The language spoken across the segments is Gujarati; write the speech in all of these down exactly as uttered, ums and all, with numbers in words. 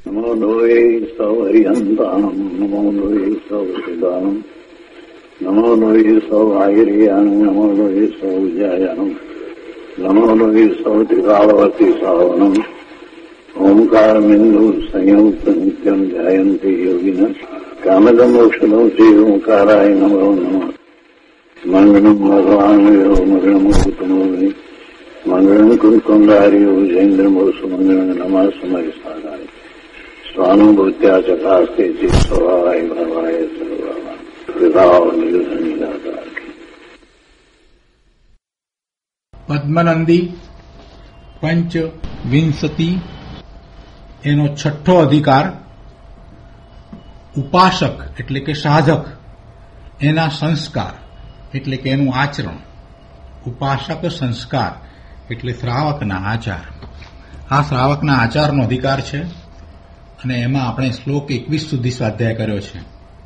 નમો લોહે સૌ હરિહંતાણમ નમો લોહે સૌ સિદાનમ નમો લોહે સૌ આયર્યાણમ નમો લોહે સૌ જયાણમ નમો લોહે સૌ ત્રિકાળવતી સાવનમ ઓમકાર બિંદુ સંયુક્ત નિત્યમ ધ્યાયંતી યોગિન કામદમ મોક્ષદમ શ્રી ઓંકારાય નમો નમઃ. મંગળમ ભગવાન મંગળમ ઉત્તમોગની મંગળમ કુંકુંડાર્યો જૈન્દ્રમોસુ મંગળમ નમઃ સમય સારાય સ્વાનુભૂત્યા ચકાસ્તે ચિત સ્વભાવાય ભાવાય સર્વભાવા વિભાવ નિરુધનિદાતા. પદ્મનંદી પંચ વિંશતિ એનો છઠ્ઠો અધિકાર ઉપાસક એટલે કે સાધક એના સંસ્કાર એટલે કે એનું આચરણ. ઉપાસક સંસ્કાર એટલે શ્રાવકના આચાર. આ શ્રાવકના આચારનો અધિકાર છે અને એમાં આપણે શ્લોક એકવીસ સુધી સ્વાધ્યાય કર્યો છે.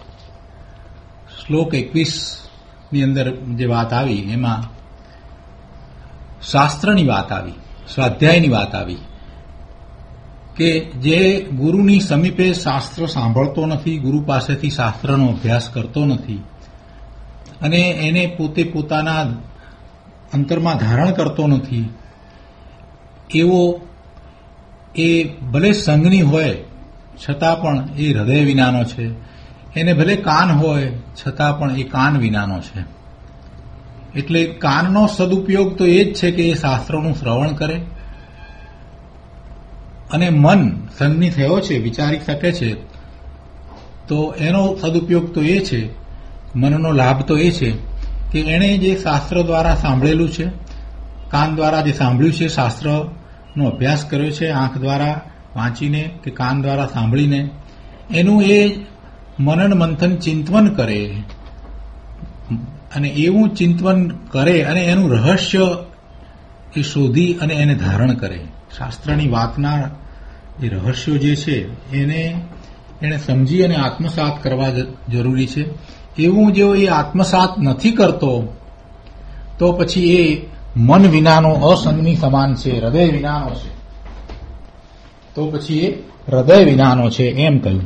શ્લોક એકવીસ ની અંદર જે વાત આવી એમાં શાસ્ત્રની વાત આવી, સ્વાધ્યાયની વાત આવી કે જે ગુરુની સમીપે શાસ્ત્ર સાંભળતો નથી, ગુરુ પાસેથી શાસ્ત્રનો અભ્યાસ કરતો નથી અને એને પોતે પોતાના અંતરમાં ધારણ કરતો નથી, એવો એ ભલે સંઘની હોય છતાં પણ એ હૃદય વિનાનો છે. એને ભલે કાન હોય છતાં પણ એ કાન વિનાનો છે. એટલે કાનનો સદુપયોગ તો એ જ છે કે એ શાસ્ત્રોનું શ્રવણ કરે અને મન સંઘની થયો છે, વિચારી શકે છે, તો એનો સદુપયોગ તો એ છે, મનનો લાભ તો એ છે કે એણે જે શાસ્ત્ર દ્વારા સાંભળેલું છે, કાન દ્વારા જે સાંભળ્યું છે, શાસ્ત્રનો અભ્યાસ કર્યો છે, આંખ દ્વારા વાંચીને કે કાન દ્વારા સાંભળીને એનું એ મનન મંથન ચિંતવન કરે અને એવું ચિંતવન કરે અને એનું રહસ્ય એ શોધી અને એને ધારણ કરે. શાસ્ત્રની વાતના એ રહસ્યો જે છે એને એને સમજી અને આત્મસાત કરવા જરૂરી છે. એવું જો એ આત્મસાત નથી કરતો તો પછી એ મન વિનાનો અસંગની સમાન છે, હૃદય વિનાનો છે. તો પછી એ હૃદય વિનાનો છે એમ કહ્યું.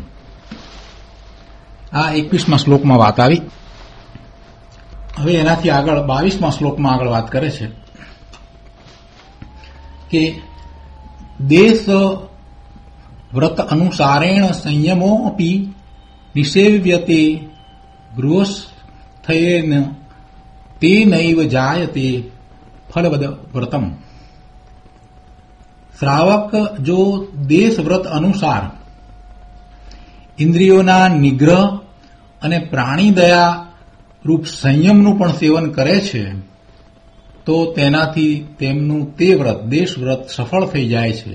આ એકવીસમા શ્લોકમાં વાત આવી. હવે એનાથી આગળ બાવીસમા શ્લોકમાં આગળ વાત કરે છે કે દેશ વ્રત અનુસારેણ સંયમો અપી નિષેવ્યતે ગૃહસ્થયેન તે નૈવ જાયતે ફલવદ વ્રતમ. શ્રાવક જો દેશ વ્રત અનુસાર ઇન્દ્રિયોના નિગ્રહ અને પ્રાણી દયા રૂપ સંયમનું પણ સેવન કરે છે તો તેનાથી તેમનું તે વ્રત દેશ વ્રત સફળ થઈ જાય છે.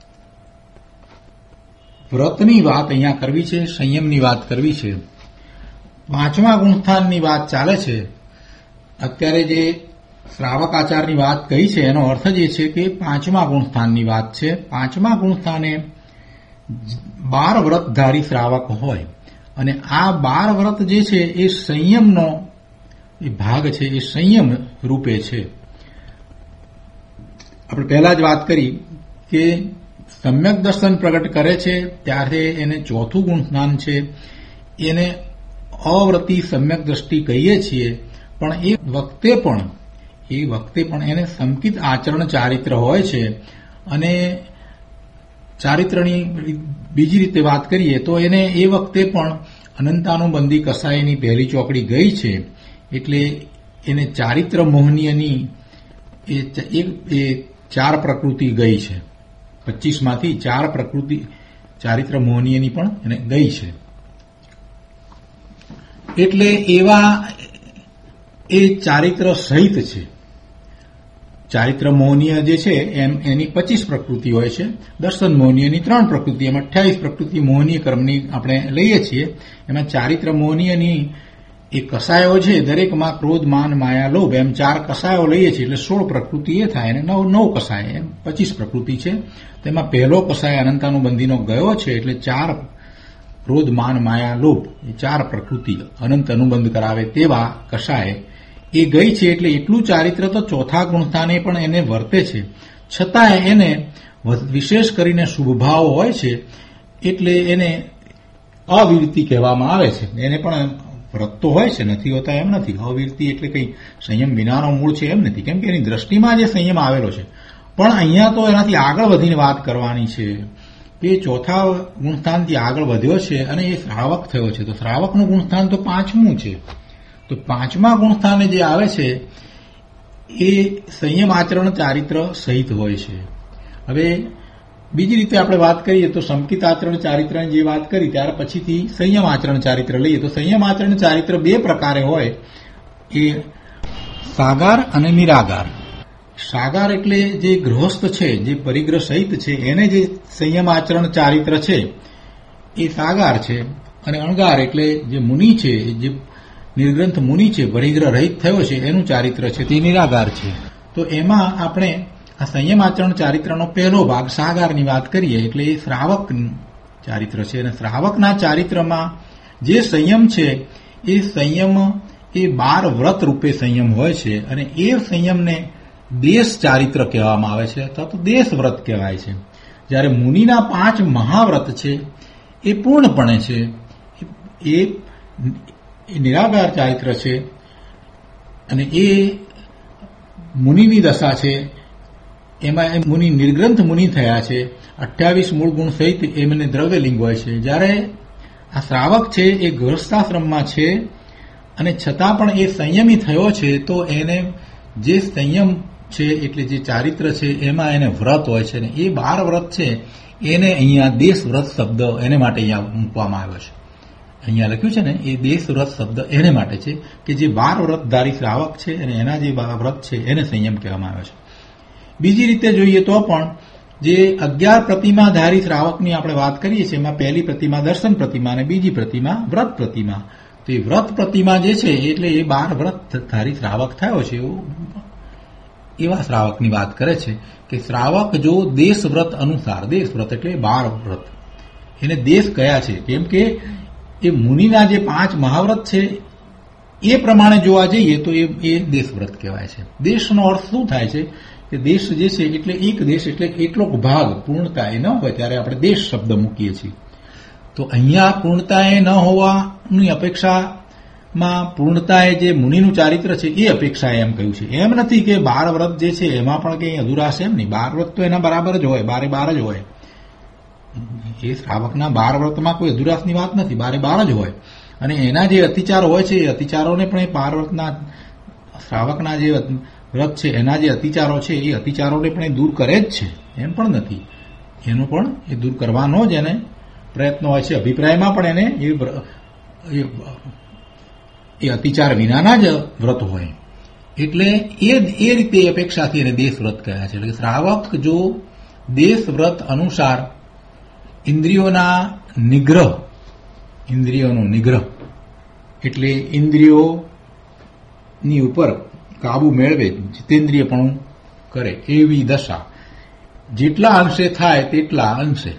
વ્રતની વાત અહીંયા કરવી છે, સંયમની વાત કરવી છે. પાંચમા ગુણસ્થાનની વાત ચાલે છે. અત્યારે જે શ્રાવક આચારની વાત કહી છે એનો અર્થ જ એ છે કે પાંચમા ગુણસ્થાનની વાત છે. પાંચમા ગુણસ્થાને બાર વ્રતધારી શ્રાવક હોય અને આ બાર વ્રત જે છે એ સંયમનો એ ભાગ છે, એ સંયમ રૂપે છે. આપણે પહેલા જ વાત કરી કે સમ્યક દર્શન પ્રગટ કરે છે ત્યારે એને ચોથું ગુણસ્થાન છે, એને અવ્રતી સમ્યક દ્રષ્ટિ કહીએ છીએ. પણ એ વખતે પણ એ વખતે પણ એને સંકિત આચરણ ચારિત્ર હોય છે અને ચારિત્રની બીજી રીતે વાત કરીએ તો એને એ વખતે પણ અનંતાનુબંધી કસાયની પહેલી ચોકડી ગઈ છે એટલે એને ચારિત્ર મોહનીયની એ ચાર પ્રકૃતિ ગઈ છે. પચીસમાંથી ચાર પ્રકૃતિ ચારિત્ર મોહનીયની પણ એને ગઈ છે. એટલે એવા એ ચારિત્ર સહિત છે. ચારિત્ર મોહનીય જે છે એમ એની પચીસ પ્રકૃતિ હોય છે. દર્શન મોહનીયની ત્રણ પ્રકૃતિ, એમ અઠ્યાવીસ પ્રકૃતિ મોહનીય કર્મની આપણે લઈએ છીએ. એમાં ચારિત્ર મોહનીયની એ કસાયો છે, દરેકમાં ક્રોધ માન માયા લોભ એમ ચાર કસાયો લઈએ છીએ એટલે સોળ પ્રકૃતિ એ થાય અને નવ નવ કસાય એમ પચીસ પ્રકૃતિ છે. તેમાં પહેલો કસાય અનંતાનુબંધીનો ગયો છે એટલે ચાર ક્રોધ માન માયા લોભ એ ચાર પ્રકૃતિ અનંત અનુબંધ કરાવે તેવા કસાય એ ગઈ છે. એટલે એટલું ચારિત્ર તો ચોથા ગુણસ્થાને પણ એને વર્તે છે. છતાં એને વિશેષ કરીને શુભભાવ હોય છે એટલે એને અવિરતિ કહેવામાં આવે છે. એને પણ વ્રત તો હોય છે, નથી હોતા એમ નથી. અવિરતિ એટલે કઈ સંયમ વિનાનો મૂળ છે એમ નથી, કેમ કે એની દ્રષ્ટિમાં જે સંયમ આવેલો છે. પણ અહીંયા તો એનાથી આગળ વધીને વાત કરવાની છે કે ચોથા ગુણસ્થાનથી આગળ વધ્યો છે અને એ શ્રાવક થયો છે. તો શ્રાવકનું ગુણસ્થાન તો પાંચમું છે. તો પાંચમા ગુણસ્થાને જે આવે છે એ સંયમ આચરણ ચારિત્ર સહિત હોય છે. હવે બીજી રીતે આપણે વાત કરીએ તો સંકિત આચરણ ચારિત્રની જે વાત કરી ત્યાર પછીથી સંયમ આચરણ ચારિત્ર લઈએ તો સંયમ આચરણ ચારિત્ર બે પ્રકારે હોય, એ સાગાર અને નિરાગાર. સાગાર એટલે જે ગૃહસ્થ છે, જે પરિગ્રહ સહિત છે, એને જે સંયમ આચરણ ચારિત્ર છે એ સાગાર છે. અને અણગાર એટલે જે મુનિ છે, જે નિર્ગ્રંથ મુનિ છે, પરિગ્રહ રહિત થયો છે, એનું ચારિત્ર છે તે નિરાગાર છે. તો એમાં આપણે આ સંયમ આચરણ ચારિત્રનો પહેલો ભાગ સાગારની વાત કરીએ એટલે એ શ્રાવક ચારિત્ર છે. અને શ્રાવકના ચારિત્રમાં જે સંયમ છે એ સંયમ એ બાર વ્રત રૂપે સંયમ હોય છે અને એ સંયમને દેશ ચારિત્ર કહેવામાં આવે છે અથવા તો દેશ વ્રત કહેવાય છે. જ્યારે મુનિના પાંચ મહાવ્રત છે એ પૂર્ણપણે છે એ નિરાગાર ચારિત્ર છે અને એ મુનિની દશા છે. એમાં મુનિ નિર્ગ્રંથ મુનિ થયા છે. અઠ્યાવીસ મૂળ ગુણ સહિત એમને દ્રવ્યલિંગ હોય છે. જ્યારે આ શ્રાવક છે એ ગૃહસ્થાશ્રમમાં છે અને છતાં પણ એ સંયમી થયો છે તો એને જે સંયમ છે એટલે જે ચારિત્ર છે એમાં એને વ્રત હોય છે. ને એ બાર વ્રત છે એને અહીંયા દેશ વ્રત શબ્દ એને માટે અહીંયા મૂકવામાં આવ્યો છે. અહીંયા લખ્યું છે ને એ દેશ વ્રત શબ્દ એને માટે છે કે જે બાર વ્રતધારી શ્રાવક છે અને એના જે વ્રત છે એને સંયમ કહેવામાં આવ્યો છે. બીજી રીતે જોઈએ તો પણ જે અગિયાર પ્રતિમાધારી શ્રાવકની આપણે વાત કરીએ છીએ એમાં પહેલી પ્રતિમા દર્શન પ્રતિમા અને બીજી પ્રતિમા વ્રત પ્રતિમા. તો એ વ્રત પ્રતિમા જે છે એટલે એ બાર વ્રતધારી શ્રાવક થયો છે એવું એવા શ્રાવકની વાત કરે છે કે શ્રાવક જો દેશ વ્રત અનુસાર, દેશ વ્રત એટલે બાર વ્રત, એને દેશ કયા છે કેમ કે એ મુનિના જે પાંચ મહાવ્રત છે એ પ્રમાણે જોવા જઈએ તો એ દેશ વ્રત કહેવાય છે. દેશનો અર્થ શું થાય છે કે દેશ જે છે એટલે એક દેશ એટલે એટલોક ભાગ પૂર્ણતા એ ન હોય ત્યારે આપણે દેશ શબ્દ મૂકીએ છીએ. તો અહીંયા પૂર્ણતા એ ન હોવાની અપેક્ષામાં પૂર્ણતાએ જે મુનિનું ચારિત્ર છે એ અપેક્ષા એમ કહ્યું છે. એમ નથી કે બાર વ્રત જે છે એમાં પણ કંઈ અધુરાશ એમ નહીં. બાર વ્રત તો એના બરાબર જ હોય, બારે બાર જ હોય. એ શ્રાવકના બાર વ્રતમાં કોઈ અધુરાશની વાત નથી, બારે બાર જ હોય. અને એના જે અતિચારો હોય છે એ અતિચારોને પણ એ બાર વ્રતના શ્રાવકના જે વ્રત છે એના જે અતિચારો છે એ અતિચારોને પણ એ દૂર કરે જ છે, એમ પણ નથી. એનો પણ એ દૂર કરવાનો જ એને પ્રયત્ન હોય છે. અભિપ્રાયમાં પણ એને એ અતિચાર વિનાના જ વ્રત હોય. એટલે એ એ રીતે અપેક્ષાથી એને દેશ વ્રત કહ્યા છે. એટલે શ્રાવક જો દેશ વ્રત અનુસાર ઇન્દ્રિયોના નિગ્રહ, ઇન્દ્રિયોનો નિગ્રહ એટલે ઇન્દ્રિયોની ઉપર કાબુ મેળવે, જીતેન્દ્રિયપણું કરે એવી દશા જેટલા અંશે થાય તેટલા અંશે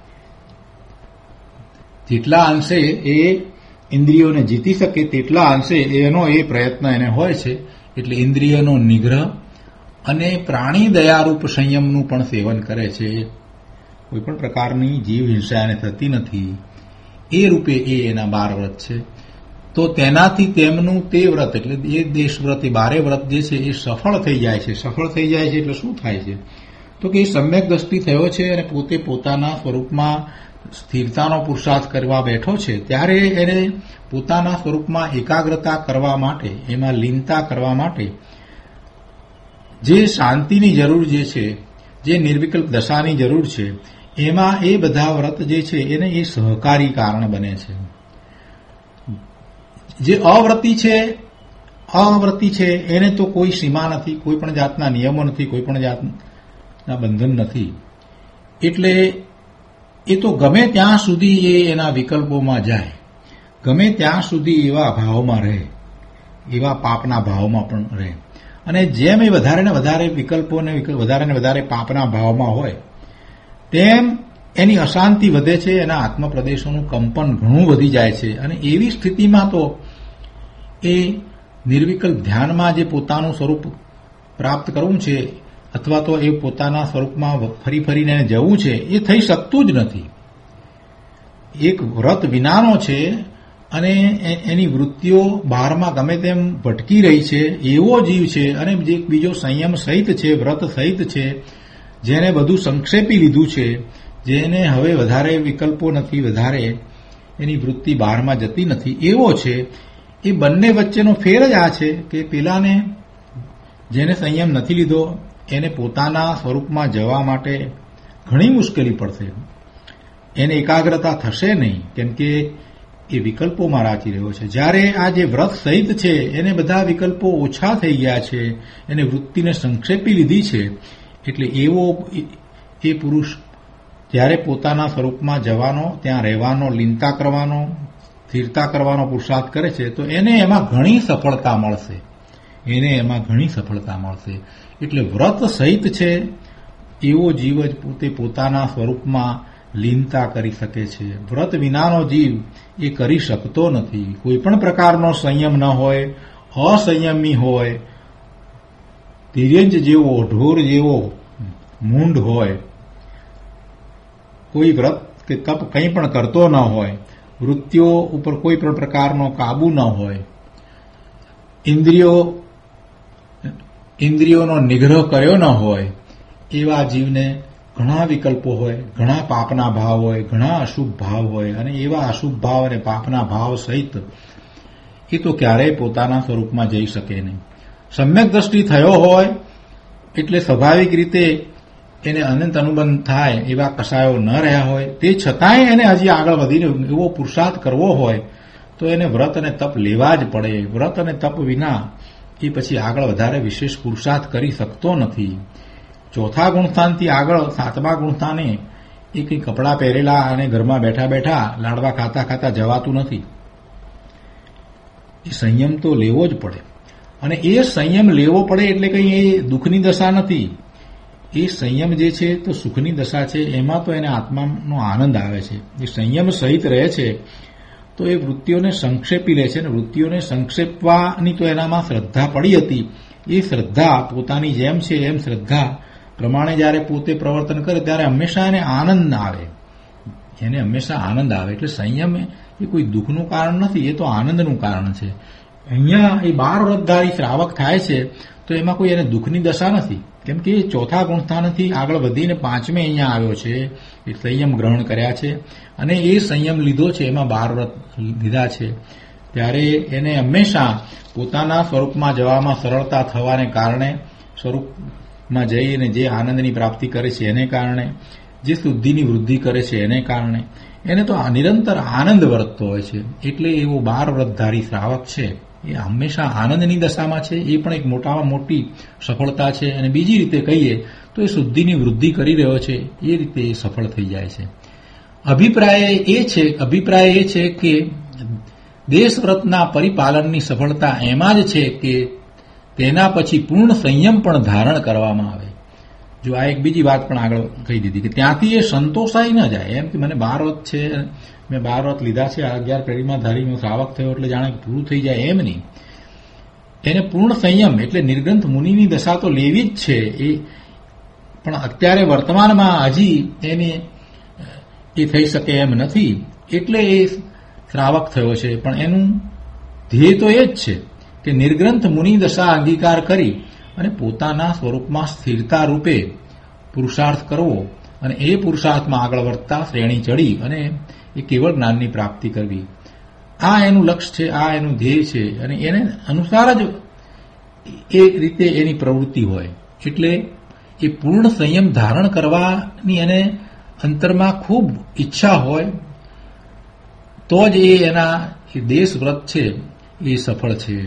જેટલા અંશે એ ઇન્દ્રિયોને જીતી શકે તેટલા અંશે એનો એ પ્રયત્ન એને હોય છે. એટલે ઇન્દ્રિયોનો નિગ્રહ અને પ્રાણી દયારૂપ સંયમનું પણ સેવન કરે છે. કોઈ પણ પ્રકારની જીવ હિંસા એને થતી નથી એ રૂપે એ એના બાર વ્રત છે. તો તેનાથી તેમનું તે વ્રત એટલે એ દેશ વ્રત એ બારે વ્રત જે છે એ સફળ થઈ જાય છે. સફળ થઈ જાય છે એટલે શું થાય છે તો કે એ સમ્યક દ્રષ્ટિ થયો છે અને પોતે પોતાના સ્વરૂપમાં સ્થિરતાનો પુરુષાર્થ કરવા બેઠો છે ત્યારે એને પોતાના સ્વરૂપમાં એકાગ્રતા કરવા માટે, એમાં લીનતા કરવા માટે જે શાંતિની જરૂર જે છે, જે નિર્વિકલ્પ દશાની જરૂર છે એમાં એ બધા વ્રત જે છે એને એ સહકારી કારણ બને છે. જે અવ્રતી છે અવ્રતી છે એને તો કોઈ સીમા નથી, કોઈ પણ જાતના નિયમો નથી, કોઈ પણ જાતના બંધન નથી. એટલે એ તો ગમે ત્યાં સુધી એ એના વિકલ્પોમાં જાય, ગમે ત્યાં સુધી એવા ભાવમાં રહે, એવા પાપના ભાવમાં પણ રહે. અને જેમ એ વધારે ને વધારે વિકલ્પોને વધારે ને વધારે પાપના ભાવમાં હોય તેમ એની અશાંતિ વધે છે, એના આત્મપ્રદેશોનું કંપન ઘણું વધી જાય છે. અને એવી સ્થિતિમાં તો એ નિર્વિકલ્પ ધ્યાનમાં જે પોતાનું સ્વરૂપ પ્રાપ્ત કરવું છે અથવા તો એ પોતાના સ્વરૂપમાં ફરી ફરીને જવું છે એ થઈ શકતું જ નથી. એક વ્રત વિનાનો છે અને એની વૃત્તિઓ બહારમાં ગમે તેમ ભટકી રહી છે એવો જીવ છે, અને જે બીજો સંયમ સહિત છે, વ્રત સહિત છે, જેને બધું સંક્ષેપી લીધું છે, જેને હવે વધારે વિકલ્પો નથી, વધારે એની વૃત્તિ બહારમાં જતી નથી, એવો છે. એ બંને વચ્ચેનો ફેર જ આ છે કે પેલાને જેને સંયમ નથી લીધો એને પોતાના સ્વરૂપમાં જવા માટે ઘણી મુશ્કેલી પડશે, એને એકાગ્રતા થશે નહીં, કેમ કે એ વિકલ્પોમાં રાચી રહ્યો છે. જ્યારે આ જે વ્રત સહિત છે એને બધા વિકલ્પો ઓછા થઈ ગયા છે, એને વૃત્તિને સંક્ષેપી લીધી છે, એટલે એવો એ પુરુષ જ્યારે પોતાના સ્વરૂપમાં જવાનો, ત્યાં રહેવાનો, લીનતા કરવાનો, સ્થિરતા કરવાનો પુરુષાર્થ કરે છે તો એને એમાં ઘણી સફળતા મળશે, એને એમાં ઘણી સફળતા મળશે. એટલે વ્રત સહિત છે એવો જીવ જ પોતે પોતાના સ્વરૂપમાં લીનતા કરી શકે છે. વ્રત વિનાનો જીવ એ કરી શકતો નથી. કોઈ પણ પ્રકારનો સંયમ ન હોય, અસંયમી હોય, તિર્યંજ જેવો, ઢોર જેવો મૂંઢ હોય, કોઈ વ્રત કે તપ કંઈ પણ કરતો ન હોય, વૃત્તિઓ ઉપર કોઈ પણ પ્રકારનો કાબુ ન હોય, ઇન્દ્રિયો ઇન્દ્રિયોનો નિગ્રહ કર્યો ન હોય, એવા જીવને ઘણા વિકલ્પો હોય, ઘણા પાપના ભાવ હોય, ઘણા અશુભ ભાવ હોય, અને એવા અશુભ ભાવ અને પાપના ભાવ સહિત એ તો ક્યારેય પોતાના સ્વરૂપમાં જઈ શકે નહીં. સમ્યક દ્રષ્ટિ થયો હોય એટલે સ્વાભાવિક રીતે એને અનંત અનુબંધ થાય એવા કસાયો ન રહ્યા હોય, તે છતાંય એને હજી આગળ વધીને એવો પુરુષાર્થ કરવો હોય તો એને વ્રત અને તપ લેવા જ પડે. વ્રત અને તપ વિના એ પછી આગળ વધારે વિશેષ પુરુષાર્થ કરી શકતો નથી. ચોથા ગુણસ્થાનથી આગળ સાતમા ગુણસ્થાને એ કંઈ કપડાં પહેરેલા અને ઘરમાં બેઠા બેઠા લાડવા ખાતા ખાતા જવાતું નથી. એ સંયમ તો લેવો જ પડે, અને એ સંયમ લેવો પડે એટલે કંઈ એ દુઃખની દશા નથી. એ સંયમ જે છે તો સુખની દશા છે, એમાં તો એને આત્માનો આનંદ આવે છે. એ સંયમ સહિત રહે છે તો એ વૃત્તિઓને સંક્ષેપી લે છે, અને વૃત્તિઓને સંક્ષેપવાની તો એનામાં શ્રદ્ધા પડી હતી. એ શ્રદ્ધા પોતાની જેમ છે એમ શ્રદ્ધા પ્રમાણે જ્યારે પોતે પ્રવર્તન કરે ત્યારે હંમેશા એને આનંદ આવે, એને હંમેશા આનંદ આવે. એટલે સંયમ એ કોઈ દુઃખનું કારણ નથી, એ તો આનંદનું કારણ છે. અહીંયા એ બાર વ્રતધારી શ્રાવક થાય છે તો એમાં કોઈ એને દુઃખની દશા નથી, કેમ કે એ ચોથા ગુણસ્થાનથી આગળ વધીને પાંચમે અહીંયા આવ્યો છે, એ સંયમ ગ્રહણ કર્યા છે, અને એ સંયમ લીધો છે, એમાં બાર વ્રત લીધા છે. ત્યારે એને હંમેશા પોતાના સ્વરૂપમાં જવામાં સરળતા થવાને કારણે, સ્વરૂપમાં જઈને જે આનંદની પ્રાપ્તિ કરે છે એને કારણે, જે શુદ્ધિની વૃદ્ધિ કરે છે એને કારણે એને તો નિરંતર આનંદ વર્તતો હોય છે. એટલે એવો બાર વ્રતધારી શ્રાવક છે એ હંમેશા આનંદની દશામાં છે. એ પણ એક મોટામાં મોટી સફળતા છે. અને બીજી રીતે કહીએ તો એ શુદ્ધિની વૃદ્ધિ કરી રહ્યો છે, એ રીતે એ સફળ થઈ જાય છે. અભિપ્રાય એ છે અભિપ્રાય એ છે કે દેશવ્રતના પરિપાલનની સફળતા એમાં જ છે કે તેના પછી પૂર્ણ સંયમ પણ ધારણ કરવામાં આવે. જો આ એક બીજી વાત પણ આગળ કહી દીધી કે ત્યાંથી એ સંતોષાઈ ન જાય એમ કે મને બાર વ્રત છે, મેં બાર વ્રત લીધા છે, અગિયાર પેઢીમાં ધારી હું શ્રાવક થયો એટલે જાણે પૂરું થઈ જાય, એમ નહીં. એને પૂર્ણ સંયમ એટલે નિર્ગ્રંથ મુનિની દશા તો લેવી જ છે, એ પણ અત્યારે વર્તમાનમાં હજી એને એ થઈ શકે એમ નથી, એટલે એ શ્રાવક થયો છે. પણ એનું ધ્યેય તો એ જ છે કે નિર્ગ્રંથ મુનિ દશા અંગીકાર કરી અને પોતાના સ્વરૂપમાં સ્થિરતા રૂપે પુરુષાર્થ કરવો, અને એ પુરુષાર્થમાં આગળ વધતા શ્રેણી ચડી અને એ કેવળ જ્ઞાનની પ્રાપ્તિ કરવી. આ એનું લક્ષ્ય છે, આ એનું ધ્યેય છે, અને એને અનુસાર જ એ રીતે એની પ્રવૃત્તિ હોય. એટલે એ પૂર્ણ સંયમ ધારણ કરવાની એને અંતરમાં ખૂબ ઈચ્છા હોય તો જ એ એના દેશ વ્રત છે એ સફળ છે,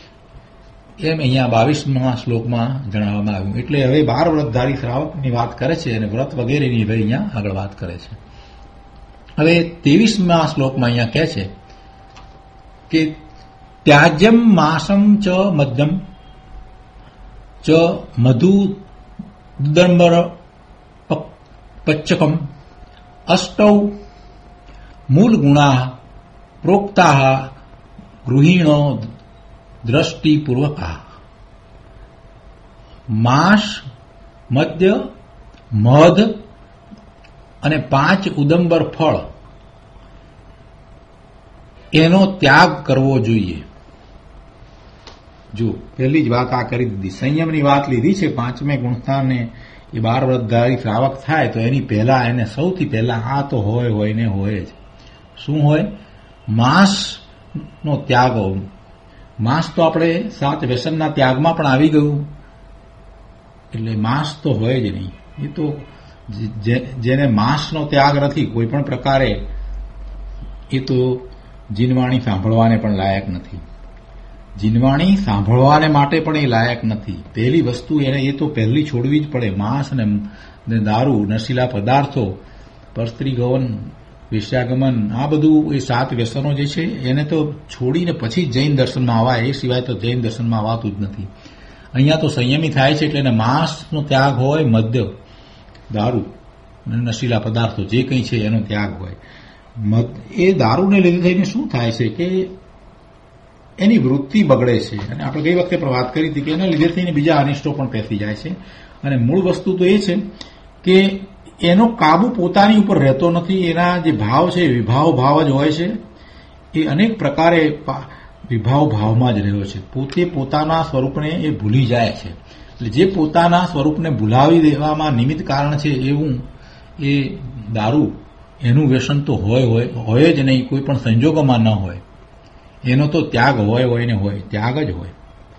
એમ અહીંયા બાવીસમા શ્લોકમાં જણાવવામાં આવ્યું. એટલે હવે બાર વ્રતધારી શ્રાવકની વાત કરે છે અને વ્રત વગેરેની હવે અહીંયા આગળ વાત કરે છે. હવે ત્રેવીસમા શ્લોકમાં અહીંયા કહે છે કે ત્યાજ્યમ માસમ ચ મધ્યમ ચ મધુ દુદંબર પચ્ચકમ અષ્ટૌ મૂલ ગુણા પ્રોક્તા ગૃહિણો દ્રષ્ટિપૂર્વકા. માસ, મધ્ય, મધ અને પાંચ ઉદંબર ફળ એનો ત્યાગ કરવો જોઈએ. જો પહેલી જ વાત આ કરી દીધી, સંયમની વાત લીધી છે. પાંચમે ગુણસ્થાને એ બાર વ્રતધારી શ્રાવક થાય તો એની પહેલા એને સૌથી પહેલા આ તો હોય હોય ને હોય જ. શું હોય? માંસનો ત્યાગ. માંસ તો આપણે સાત વ્યસનના ત્યાગમાં પણ આવી ગયું, એટલે માંસ તો હોય જ નહીં. એ તો જેને માંસનો ત્યાગ નથી કોઈ પણ પ્રકારે, એ તો જીનવાણી સાંભળવાને પણ લાયક નથી. જીનવાણી સાંભળવાને માટે પણ એ લાયક નથી. પહેલી વસ્તુ એને એ તો પહેલી છોડવી જ પડે. માંસ ને દારૂ, નશીલા પદાર્થો, પરસ્ત્રી ગમન, વેશ્યાગમન, આ બધું એ સાત વ્યસનો જે છે એને તો છોડીને પછી જૈન દર્શનમાં આવાય, એ સિવાય તો જૈન દર્શનમાં આવાતું જ નથી. અહીંયા તો સંયમી થાય છે એટલે એને માંસનો ત્યાગ હોય, મદ્ય, દારૂ અને નશીલા પદાર્થો જે કંઈ છે એનો ત્યાગ હોય. એ દારૂને લીધે થઈને શું થાય છે કે એની વૃત્તિ બગડે છે, અને આપણે ગઈ વખતે પણ વાત કરી હતી કે એના લીધે થઈને બીજા અનિષ્ટો પણ પેસી જાય છે. અને મૂળ વસ્તુ તો એ છે કે એનો કાબુ પોતાની ઉપર રહેતો નથી. એના જે ભાવ છે વિભાવ ભાવ જ હોય છે. એ અનેક પ્રકારે વિભાવ ભાવમાં જ રહ્યો છે. પોતે પોતાના સ્વરૂપને એ ભૂલી જાય છે. એટલે જે પોતાના સ્વરૂપને ભૂલાવી દેવામાં નિમિત્ત કારણ છે એવું એ દારૂ, એનું વ્યસન તો હોય હોય હોય જ નહીં, કોઈ પણ સંજોગોમાં ન હોય. એનો તો ત્યાગ હોય હોય ને હોય, ત્યાગ જ હોય.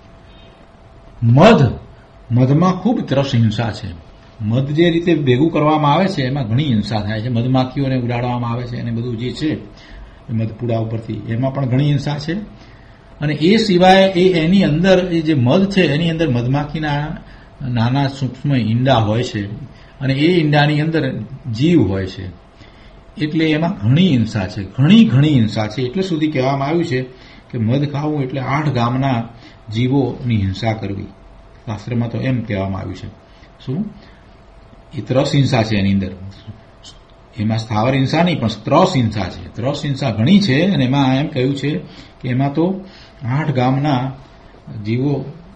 મધ, મધમાં ખૂબ ત્રસ હિંસા છે. મધ જે રીતે ભેગું કરવામાં આવે છે એમાં ઘણી હિંસા થાય છે. મધમાખીઓને ઉડાડવામાં આવે છે અને બધું જે છે મધપુડા ઉપરથી, એમાં પણ ઘણી હિંસા છે. અને એ સિવાય એ એની અંદર એ જે મધ છે એની અંદર મધમાખીના નાના સૂક્ષ્મ ઈંડા હોય છે અને એ ઈંડાની અંદર જીવ હોય છે. એટલે એમાં ઘણી હિંસા છે, ઘણી ઘણી હિંસા છે. એટલે સુધી કહેવામાં આવ્યું છે કે મધ ખાવું એટલે આઠ ગામના જીવોની હિંસા કરવી. શાસ્ત્રમાં તો એમ કહેવામાં આવ્યું છે. શું? એ ત્રસ હિંસા છે એની અંદર. એમાં સ્થાવર હિંસા નહીં પણ ત્રસ હિંસા છે. ત્રસ હિંસા ઘણી છે અને એમાં એમ કહ્યું છે કે એમાં તો આઠ ગામના જીવો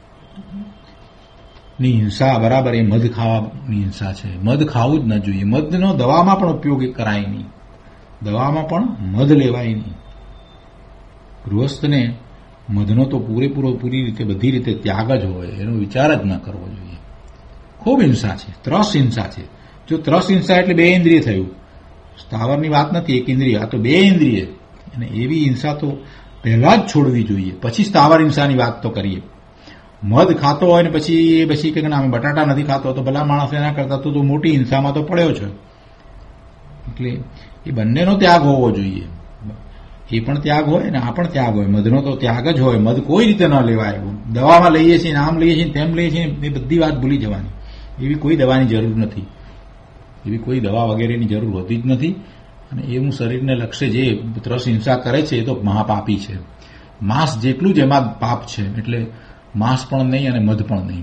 ની હિંસા બરાબર એ મધ ખાવાની હિંસા છે. મધ ખાવું જ ન જોઈએ. મધનો દવામાં પણ ઉપયોગ કરાય નહીં, દવામાં પણ મધ લેવાય નહીં. ગૃહસ્થને મધનો તો પૂરેપૂરો પૂરી રીતે બધી રીતે ત્યાગ જ હોય, એનો વિચાર જ ન કરવો જોઈએ. ખૂબ હિંસા છે, ત્રસ હિંસા છે. જો ત્રસ હિંસા એટલે બે ઇન્દ્રિય થયું, સ્થાવરની વાત નથી, એક ઇન્દ્રિય, આ તો બે ઇન્દ્રિય. અને એવી હિંસા તો પહેલા જ છોડવી જોઈએ, પછી સ્થાવર હિંસાની વાત તો કરીએ. મધ ખાતો હોય ને પછી પછી કે અમે બટાટા નથી ખાતો તો ભલા માણસ એના કરતા તો મોટી હિંસામાં તો પડ્યો છે. એટલે એ બંનેનો ત્યાગ હોવો જોઈએ. એ પણ ત્યાગ હોય ને આ પણ ત્યાગ હોય. મધનો તો ત્યાગ જ હોય. મધ કોઈ રીતે ન લેવાય. દવામાં લઈએ છીએ, આમ લઈએ છીએ, તેમ લઈએ છીએ, એ બધી વાત ભૂલી જવાની. એવી કોઈ દવાની જરૂર નથી. એવી કોઈ દવા વગેરેની જરૂર હોતી જ નથી. અને એવું શરીરને લક્ષ્ય જે ત્રસ હિંસા કરે છે એ તો મહાપાપી છે. માંસ જેટલું જ એમાં પાપ છે. એટલે માંસ પણ નહીં અને મધ પણ નહીં.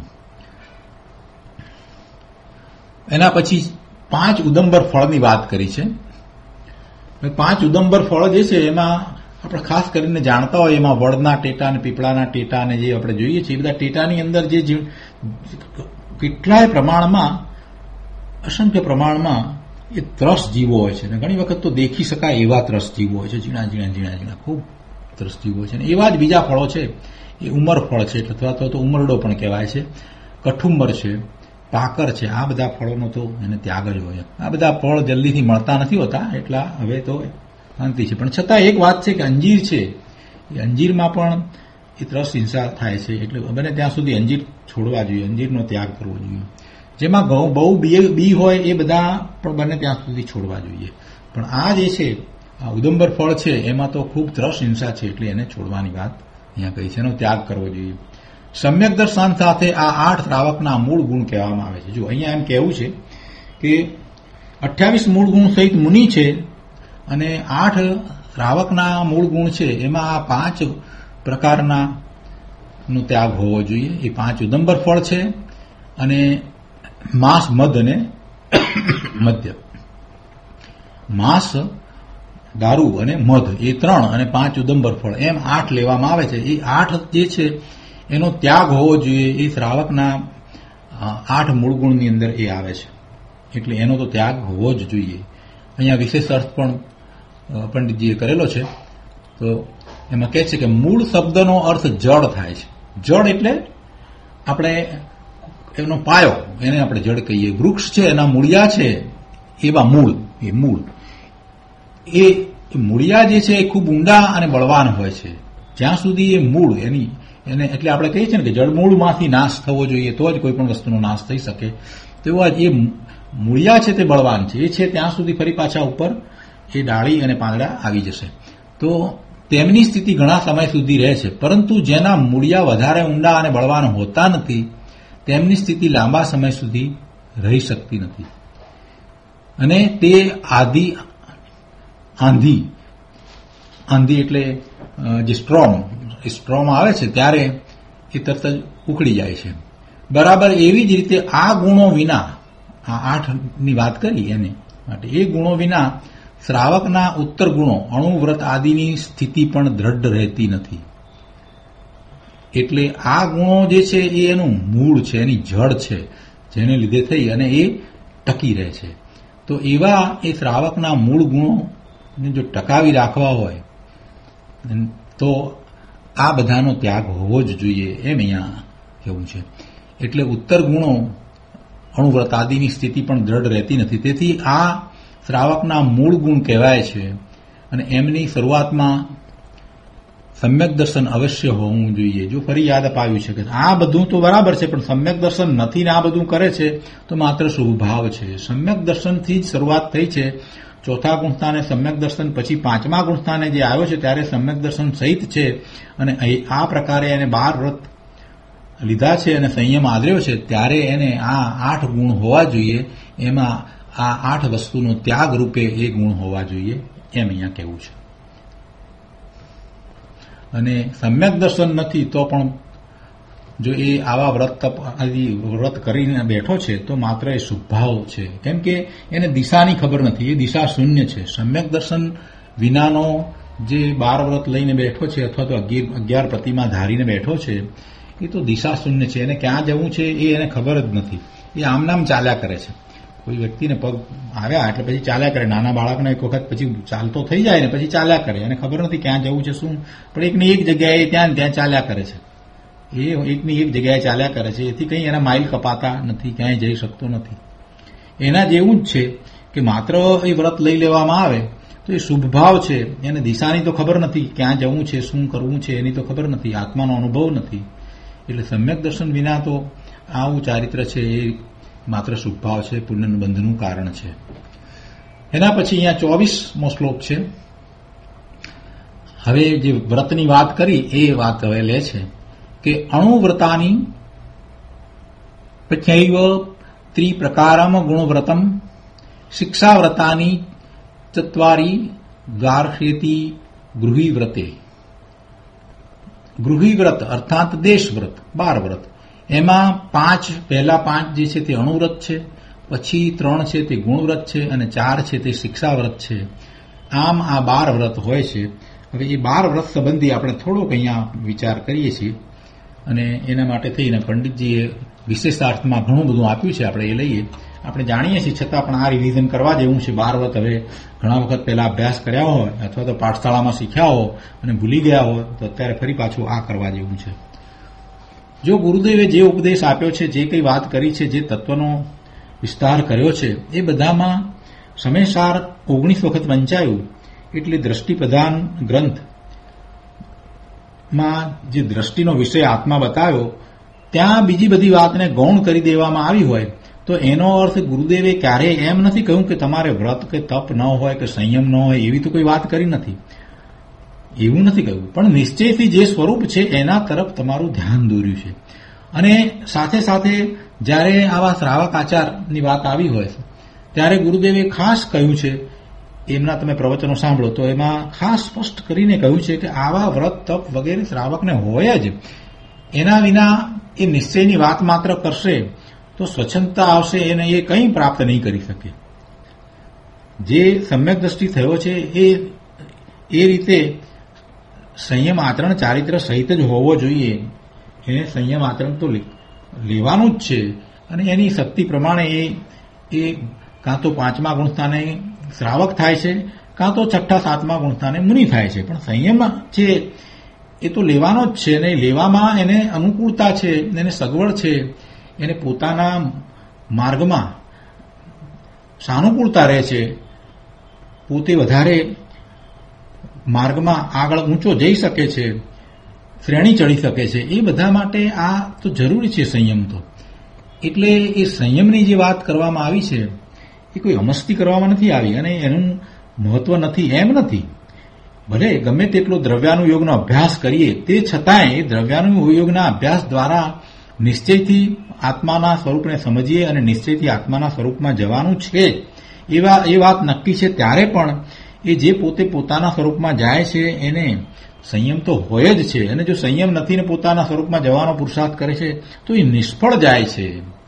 એના પછી પાંચ ઉદંબર ફળની વાત કરી છે. પાંચ ઉદંબર ફળ જે છે એમાં આપણે ખાસ કરીને જાણતા હોય, એમાં વડના ટેટા અને પીપળાના ટેટા અને જે આપણે જોઈએ છીએ એ બધા ટેટાની અંદર જે કેટલાય પ્રમાણમાં, અસંખ્ય પ્રમાણમાં એ ત્રસ જીવો હોય છે. અને ઘણી વખત તો દેખી શકાય એવા ત્રસ જીવો હોય છે, ઝીણા ઝીણા ઝીણા ઝીણા ખૂબ ત્રસ જીવો હોય છે. અને એવા જ બીજા ફળો છે એ ઉમર ફળ છે, અથવા તો ઉમરડો પણ કહેવાય છે, કઠુંબર છે, પાકર છે. આ બધા ફળોનો તો એને ત્યાગ જ હોય. આ બધા ફળ જલ્દીથી મળતા નથી હોતા, એટલા હવે તો શાંતિ છે. પણ છતાં એક વાત છે કે અંજીર છે, એ અંજીરમાં પણ એ ત્રસ હિંસા થાય છે. એટલે બને ત્યાં સુધી અંજીર છોડવા જોઈએ, અંજીરનો ત્યાગ કરવો જોઈએ. જેમાં બહુ બી હોય એ બધા પણ બને ત્યાં સુધી છોડવા જોઈએ. પણ આ જે છે આ ઉદંબર ફળ છે એમાં તો ખૂબ ત્રસ હિંસા છે, એટલે એને છોડવાની વાત અહીંયા કહી છે, એનો ત્યાગ કરવો જોઈએ. સમ્યક દર્શન સાથે આ આઠ શ્રાવકના મૂળ ગુણ કહેવામાં આવે છે. જો અહીંયા એમ કહેવું છે કે અઠ્યાવીસ મૂળ ગુણ સહિત મુનિ છે અને આઠ શ્રાવકના મૂળ ગુણ છે. એમાં આ પાંચ પ્રકારના નો ત્યાગ હોવો જોઈએ. એ પાંચ ઉદંબર ફળ છે અને માંસ, મધ અને મદ્ય. માંસ, દારૂ અને મધ એ ત્રણ અને પાંચ ઉદંબર ફળ, એમ આઠ લેવામાં આવે છે. એ આઠ જે છે એનો ત્યાગ હોવો જોઈએ. એ શ્રાવકના આઠ મૂળ ગુણની અંદર એ આવે છે, એટલે એનો તો ત્યાગ હોવો જ જોઈએ. અહીંયા વિશેષ અર્થ પણ પંડિતજીએ કરેલો છે તો એમાં કહે છે કે મૂળ શબ્દનો અર્થ જડ થાય છે. જડ એટલે આપણે એનો પાયો, એને આપણે જડ કહીએ. વૃક્ષ છે એના મૂળિયા છે એવા મૂળ, એ મૂળ એ મૂળિયા જે છે એ ખૂબ ઊંડા અને બળવાન હોય છે. જ્યાં સુધી એ મૂળ એની એને એટલે આપણે કહીએ છીએ ને કે જળમૂળમાંથી નાશ થવો જોઈએ તો જ કોઈ પણ વસ્તુનો નાશ થઈ શકે. તેવા એ મૂળિયા છે તે બળવાન છે, એ છે ત્યાં સુધી ફરી પાછા ઉપર એ ડાળી અને પાંદડા આવી જશે. તો તેમની સ્થિતિ ઘણા સમય સુધી રહે છે, પરંતુ જેના મૂળિયા વધારે ઊંડા અને બળવાન હોતા નથી તેમની સ્થિતિ લાંબા સમય સુધી રહી શકતી નથી. અને તે આધિ આંધી આંધી એટલે જે સ્ટ્રોમ સ્ટ્રોમ આવે છે ત્યારે એ તરત જ ઉખડી જાય છે. બરાબર એવી જ રીતે આ ગુણો વિના, આ આઠની વાત કરી એને માટે, એ ગુણો વિના શ્રાવકના ઉત્તર ગુણો અણુવ્રત આદિની સ્થિતિ પણ દ્રઢ રહેતી નથી. એટલે આ ગુણો જે છે એ એનું મૂળ છે, એની જડ છે, જેને લીધે થઈ અને એ ટકી રહે છે. તો એવા એ શ્રાવકના મૂળ ગુણોને જો ટકાવી રાખવા હોય તો આ બધાનો ત્યાગ હોવો જ જોઈએ, એમ અહીંયા કહેવું છે. એટલે ઉત્તર ગુણો અણુવ્રત આદિની સ્થિતિ પણ દ્રઢ રહેતી નથી. તેથી આ શ્રાવકના મૂળ ગુણ કહેવાય છે. અને એમની શરૂઆતમાં સમ્યક દર્શન અવશ્ય હોવું જોઈએ. જો ફરી યાદ અપાવ્યું છે કે આ બધું તો બરાબર છે, પણ સમ્યક દર્શન નથી ને આ બધું કરે છે તો માત્ર શુભભાવ છે. સમ્યક દર્શનથી જ શરૂઆત થઈ છે. ચોથા ગુણસ્થાને સમ્યક દર્શન, પછી પાંચમા ગુણસ્થાને જે આવ્યો છે ત્યારે સમ્યક દર્શન સહિત છે. અને આ પ્રકારે એને બાર વ્રત લીધા છે અને સંયમ આદર્યો છે, ત્યારે એને આ આઠ ગુણ હોવા જોઈએ. એમાં આ આઠ વસ્તુનો ત્યાગ રૂપે એ ગુણ હોવા જોઈએ, એમ અહીંયા કહેવું છે. અને સમ્યક દર્શન નથી તો પણ જો એ આવા વ્રત આદિ વ્રત કરીને બેઠો છે તો માત્ર એ શુભભાવ છે, કેમ કે એને દિશાની ખબર નથી, એ દિશા શૂન્ય છે. સમ્યક દર્શન વિનાનો જે બાર વ્રત લઈને બેઠો છે અથવા તો અગિયાર પ્રતિમા ધારીને બેઠો છે એ તો દિશા શૂન્ય છે. એને ક્યાં જવું છે એ એને ખબર જ નથી. એ આમ નામ ચાલ્યા કરે છે. કોઈ વ્યક્તિને પગ આવ્યા એટલે પછી ચાલ્યા કરે. નાના બાળકને એક વખત પછી ચાલતો થઈ જાય ને પછી ચાલ્યા કરે, એને ખબર નથી ક્યાં જવું છે શું, પણ એકની એક જગ્યાએ ત્યાં ત્યાં ચાલ્યા કરે છે. એ એકની એક જગ્યાએ ચાલ્યા કરે છે, એથી કંઈ એના માઇલ કપાતા નથી, ક્યાંય જઈ શકતો નથી. એના જેવું જ છે કે માત્ર એ વ્રત લઈ લેવામાં આવે તો એ શુભભાવ છે, એને દિશાની તો ખબર નથી, ક્યાં જવું છે શું કરવું છે એની તો ખબર નથી, આત્માનો અનુભવ નથી. એટલે સમ્યક દર્શન વિના તો આવું ચારિત્ર છે એ માત્ર શુભભાવ છે, પુણ્યબંધનું કારણ છે. એના પછી અહીંયા ચોવીસમો શ્લોક છે. હવે જે વ્રતની વાત કરી એ વાત હવે લે છે કે અણુવ્રતાની પચૈવ ત્રિપ્રકારમ ગુણવ્રતમ શિક્ષાવ્રતાની ચત્વારી દ્વાર્ષેતી ગૃહીવ્રતે. ગૃહીવ્રત અર્થાત દેશવ્રત, બાર વ્રત, એમાં પાંચ, પહેલા પાંચ જે છે તે અણુવ્રત છે, પછી ત્રણ છે તે ગુણવ્રત છે અને ચાર છે તે શિક્ષાવ્રત છે. આમ આ બાર વ્રત હોય છે. હવે એ બાર વ્રત સંબંધી આપણે થોડોક અહીંયા વિચાર કરીએ છીએ અને એના માટે થઈને પંડિતજીએ વિશેષાર્થમાં ઘણું બધું આપ્યું છે, આપણે એ લઈએ. આપણે જાણીએ છીએ છતાં પણ આ રિવિઝન કરવા જેવું છે. બાર વ્રત હવે ઘણા વખત પહેલા અભ્યાસ કર્યા હોય અથવા તો પાઠશાળામાં શીખ્યા હો અને ભૂલી ગયા હોય તો અત્યારે ફરી પાછું આ કરવા જેવું છે. જો ગુરુદેવે જે ઉપદેશ આપ્યો છે, જે કંઈ વાત કરી છે, જે તત્વનો વિસ્તાર કર્યો છે, એ બધામાં સમયસાર ઓગણીસ વખત વંચાયું. એટલે દ્રષ્ટિપ્રધાન ગ્રંથમાં જે દ્રષ્ટિનો વિષય આત્મા બતાવ્યો ત્યાં બીજી બધી વાતને ગૌણ કરી દેવામાં આવી હોય તો એનો અર્થ ગુરુદેવે ક્યારેય એમ નથી કહ્યું કે તમારે વ્રત કે તપ ન હોય કે સંયમ ન હોય, એવી તો કોઈ વાત કરી નથી, એવું નથી કહ્યું. પણ નિશ્ચયથી જે સ્વરૂપ છે એના તરફ તમારું ધ્યાન દોર્યું છે. અને સાથે સાથે જ્યારે આવા શ્રાવક આચારની વાત આવી હોય ત્યારે ગુરુદેવે ખાસ કહ્યું છે, એમના તમે પ્રવચનો સાંભળો તો એમાં ખાસ સ્પષ્ટ કરીને કહ્યું છે કે આવા વ્રત તપ વગેરે શ્રાવકને હોય જ. એના વિના એ નિશ્ચયની વાત માત્ર કરશે તો સ્વચ્છંદતા આવશે, એને એ કંઈ પ્રાપ્ત નહીં કરી શકે. જે સમ્યક દ્રષ્ટિ થયો છે એ એ રીતે સંયમ આચરણ ચારિત્ર સહિત જ હોવો જોઈએ. એને સંયમ આચરણ તો લેવાનું જ છે અને એની શક્તિ પ્રમાણે એ એ કાં તો પાંચમા ગુણસ્થાને શ્રાવક થાય છે કાં તો છઠ્ઠા સાતમા ગુણસ્થાને મુનિ થાય છે. પણ સંયમ છે એ તો લેવાનો જ છે ને, લેવામાં એને અનુકૂળતા છે, એને સગવડ છે, એને પોતાના માર્ગમાં સાનુકૂળતા રહે છે, પોતે વધારે માર્ગમાં આગળ ઊંચો જઈ શકે છે, શ્રેણી ચડી શકે છે. એ બધા માટે આ તો જરૂરી છે સંયમ તો. એટલે એ સંયમની જે વાત કરવામાં આવી છે એ કોઈ અમસ્તી કરવામાં નથી આવી અને એનું મહત્વ નથી એમ નથી. ભલે ગમે તેટલો દ્રવ્યાનુયોગનો અભ્યાસ કરીએ તે છતાંય એ દ્રવ્યાનુયોગના અભ્યાસ દ્વારા નિશ્ચયથી આત્માના સ્વરૂપને સમજીએ અને નિશ્ચયથી આત્માના સ્વરૂપમાં જવાનું છે એવા એ વાત નક્કી છે ત્યારે પણ એ જે પોતે પોતાના સ્વરૂપમાં જાય છે એને સંયમ તો હોય જ છે. અને જો સંયમ નથી ને પોતાના સ્વરૂપમાં જવાનો પુરુષાર્થ કરે છે તો એ નિષ્ફળ જાય છે.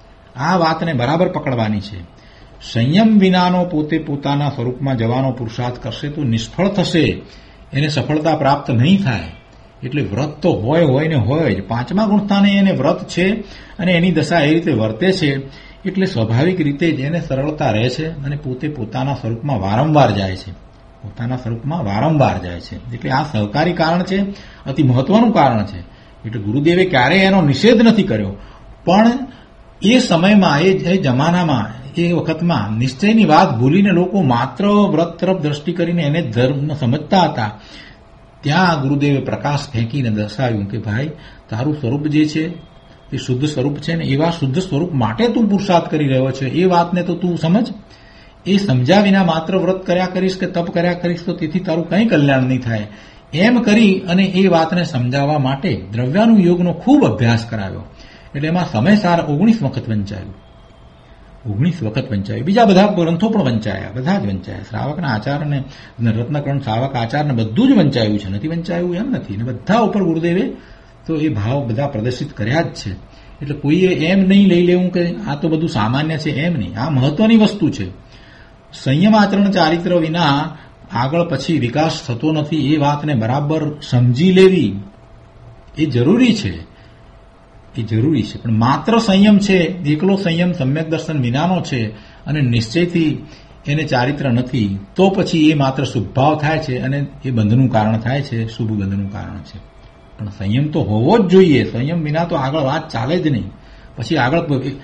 આ વાતને બરાબર પકડવાની છે. સંયમ વિનાનો પોતે પોતાના સ્વરૂપમાં જવાનો પુરુષાર્થ કરશે તો નિષ્ફળ થશે, એને સફળતા પ્રાપ્ત નહીં થાય. એટલે વ્રત તો હોય હોય ને હોય જ. પાંચમા ગુણસ્થાને એને વ્રત છે અને એની દશા એ રીતે વર્તે છે એટલે સ્વાભાવિક રીતે જ એને સરળતા રહે છે અને પોતે પોતાના સ્વરૂપમાં વારંવાર જાય છે. પોતાના સ્વરૂપમાં વારંવાર જાય છે. એટલે આ સહકારી કારણ છે, અતિ મહત્વનું કારણ છે. એટલે ગુરુદેવે ક્યારેય એનો નિષેધ નથી કર્યો. પણ એ સમયમાં એ જમાનામાં એ વખતમાં નિશ્ચયની વાત ભૂલીને લોકો માત્ર વ્રત તરફ દ્રષ્ટિ કરીને એને ધર્મ સમજતા હતા. ત્યાં ગુરુદેવે પ્રકાશ ફેંકીને દર્શાવ્યું કે ભાઈ તારું સ્વરૂપ જે છે એ શુદ્ધ સ્વરૂપ છે ને, એવા શુદ્ધ સ્વરૂપ માટે તું પુરુષાર્થ કરી રહ્યો છે એ વાતને તો તું સમજ. એ સમજ્યા વિના માત્ર વ્રત કર્યા કરીશ કે તપ કર્યા કરીશ તો તેથી તારું કંઈ કલ્યાણ નહીં થાય. એમ કરી અને એ વાતને સમજાવવા માટે દ્રવ્યાનુયોગનો ખૂબ અભ્યાસ કરાવ્યો. એટલે એમાં સમય સાર ઓગણીસ વખત વંચાયું. ઓગણીસ વખત વંચાયું. બીજા બધા ગ્રંથો પણ વંચાયા, બધા જ વંચાયા. શ્રાવકના આચાર અને રત્નકરણ શ્રાવક આચારને બધું જ વંચાયું છે, નથી વંચાયું એમ નથી. ને બધા ઉપર ગુરુદેવે તો એ ભાવ બધા પ્રદર્શિત કર્યા જ છે. એટલે કોઈએ એમ નહીં લઈ લેવું કે આ તો બધું સામાન્ય છે, એમ નહીં. આ મહત્વની વસ્તુ છે. સંયમ આચરણ ચારિત્ર વિના આગળ પછી વિકાસ થતો નથી. એ વાતને બરાબર સમજી લેવી એ જરૂરી છે, એ જરૂરી છે. પણ માત્ર સંયમ છે, એકલો સંયમ સમ્યક દર્શન વિનાનો છે અને નિશ્ચયથી એને ચારિત્ર નથી તો પછી એ માત્ર શુભભાવ થાય છે અને એ બંધનું કારણ થાય છે, શુભ બંધનું કારણ છે. પણ સંયમ તો હોવો જ જોઈએ. સંયમ વિના તો આગળ વાત ચાલે જ નહીં. પછી આગળ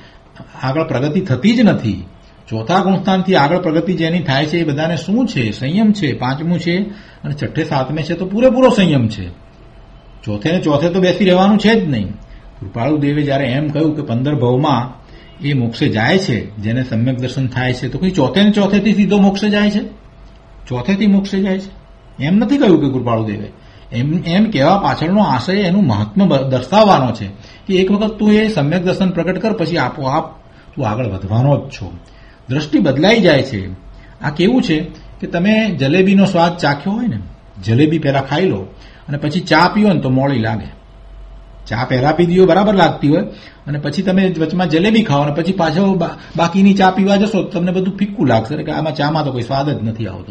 આગળ પ્રગતિ થતી જ નથી. ચોથા ગુણસ્થાનથી આગળ પ્રગતિ જેની થાય છે એ બધાને શું છે? સંયમ છે. પાંચમું છે અને છઠ્ઠે સાતમે છે તો પૂરેપૂરો સંયમ છે. ચોથે ને ચોથે તો બેસી રહેવાનું છે જ નહીં. કૃપાળુ દેવે જયારે એમ કહ્યું કે પંદર ભવમાં એ મોક્ષે જાય છે જેને સમ્યક દર્શન થાય છે, તો કઈ ચોથે ને ચોથેથી સીધો મોક્ષે જાય છે? ચોથેથી મોક્ષે જાય છે એમ નથી કહ્યું કે કૃપાળુ દેવે. એમ એમ કહેવા પાછળનો આશય એનું મહાત્મ્ય દર્શાવવાનો છે કે એક વખત તું એ સમ્યક દર્શન પ્રગટ કર, પછી આપોઆપ તું આગળ વધવાનો જ છો. દ્રષ્ટિ બદલાઈ જાય છે. આ કેવું છે કે તમે જલેબીનો સ્વાદ ચાખ્યો હોય ને, જલેબી પહેલા ખાઈ લો અને પછી ચા પીઓ ને તો મોડી લાગે. ચા પહેલા પી દીઓ બરાબર લાગતી હોય અને પછી તમે વચમાં જલેબી ખાઓ અને પછી પાછો બાકીની ચા પીવા જશો તો તમને બધું ફિક્કું લાગશે કે આમાં ચામાં તો કોઈ સ્વાદ જ નથી આવતો.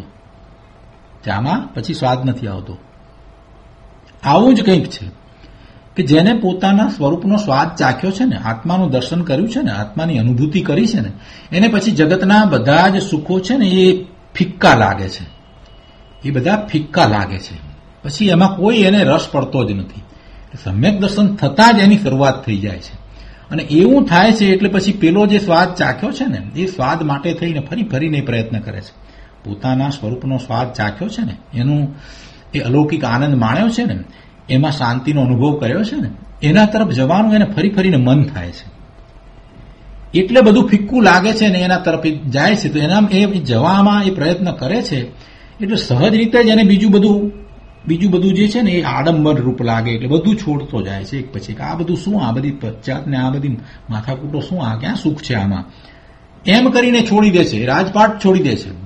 ચામાં પછી સ્વાદ નથી આવતો. આવું જ કંઈક છે કે જેને પોતાના સ્વરૂપનો સ્વાદ ચાખ્યો છે ને, આત્માનું દર્શન કર્યું છે ને, આત્માની અનુભૂતિ કરી છે ને, એને પછી જગતના બધા જ સુખો છે ને એ ફિક્કા લાગે છે. એ બધા ફિક્કા લાગે છે. પછી એમાં કોઈ એને રસ પડતો જ નથી. સમ્યક દર્શન થતાં જ એની શરૂઆત થઈ જાય છે. અને એવું થાય છે એટલે પછી પેલો જે સ્વાદ ચાખ્યો છે ને એ સ્વાદ માટે થઈને ફરી ફરીને પ્રયત્ન કરે છે. પોતાના સ્વરૂપનો સ્વાદ ચાખ્યો છે ને, એનું એ અલૌકિક આનંદ માણ્યો છે ને, એમાં શાંતિનો અનુભવ કર્યો છે ને, એના તરફ જવાનું એને ફરી ફરીને મન થાય છે. એટલે બધું ફિક્કું લાગે છે ને એના તરફ જાય છે. તો એના એ જવામાં એ પ્રયત્ન કરે છે એટલે સહજ રીતે જ એને બીજું બધું બીજું બધું જે છે ને એ આડંબર રૂપ લાગે. એટલે બધું છોડતો જાય છે એક પછી. આ બધું શું, આ બધી પશ્ચાત ને આ બધી માથાકૂટો શું, આ ક્યાં સુખ છે આમાં, એમ કરીને છોડી દે છે. રાજપાટ છોડી દે છે.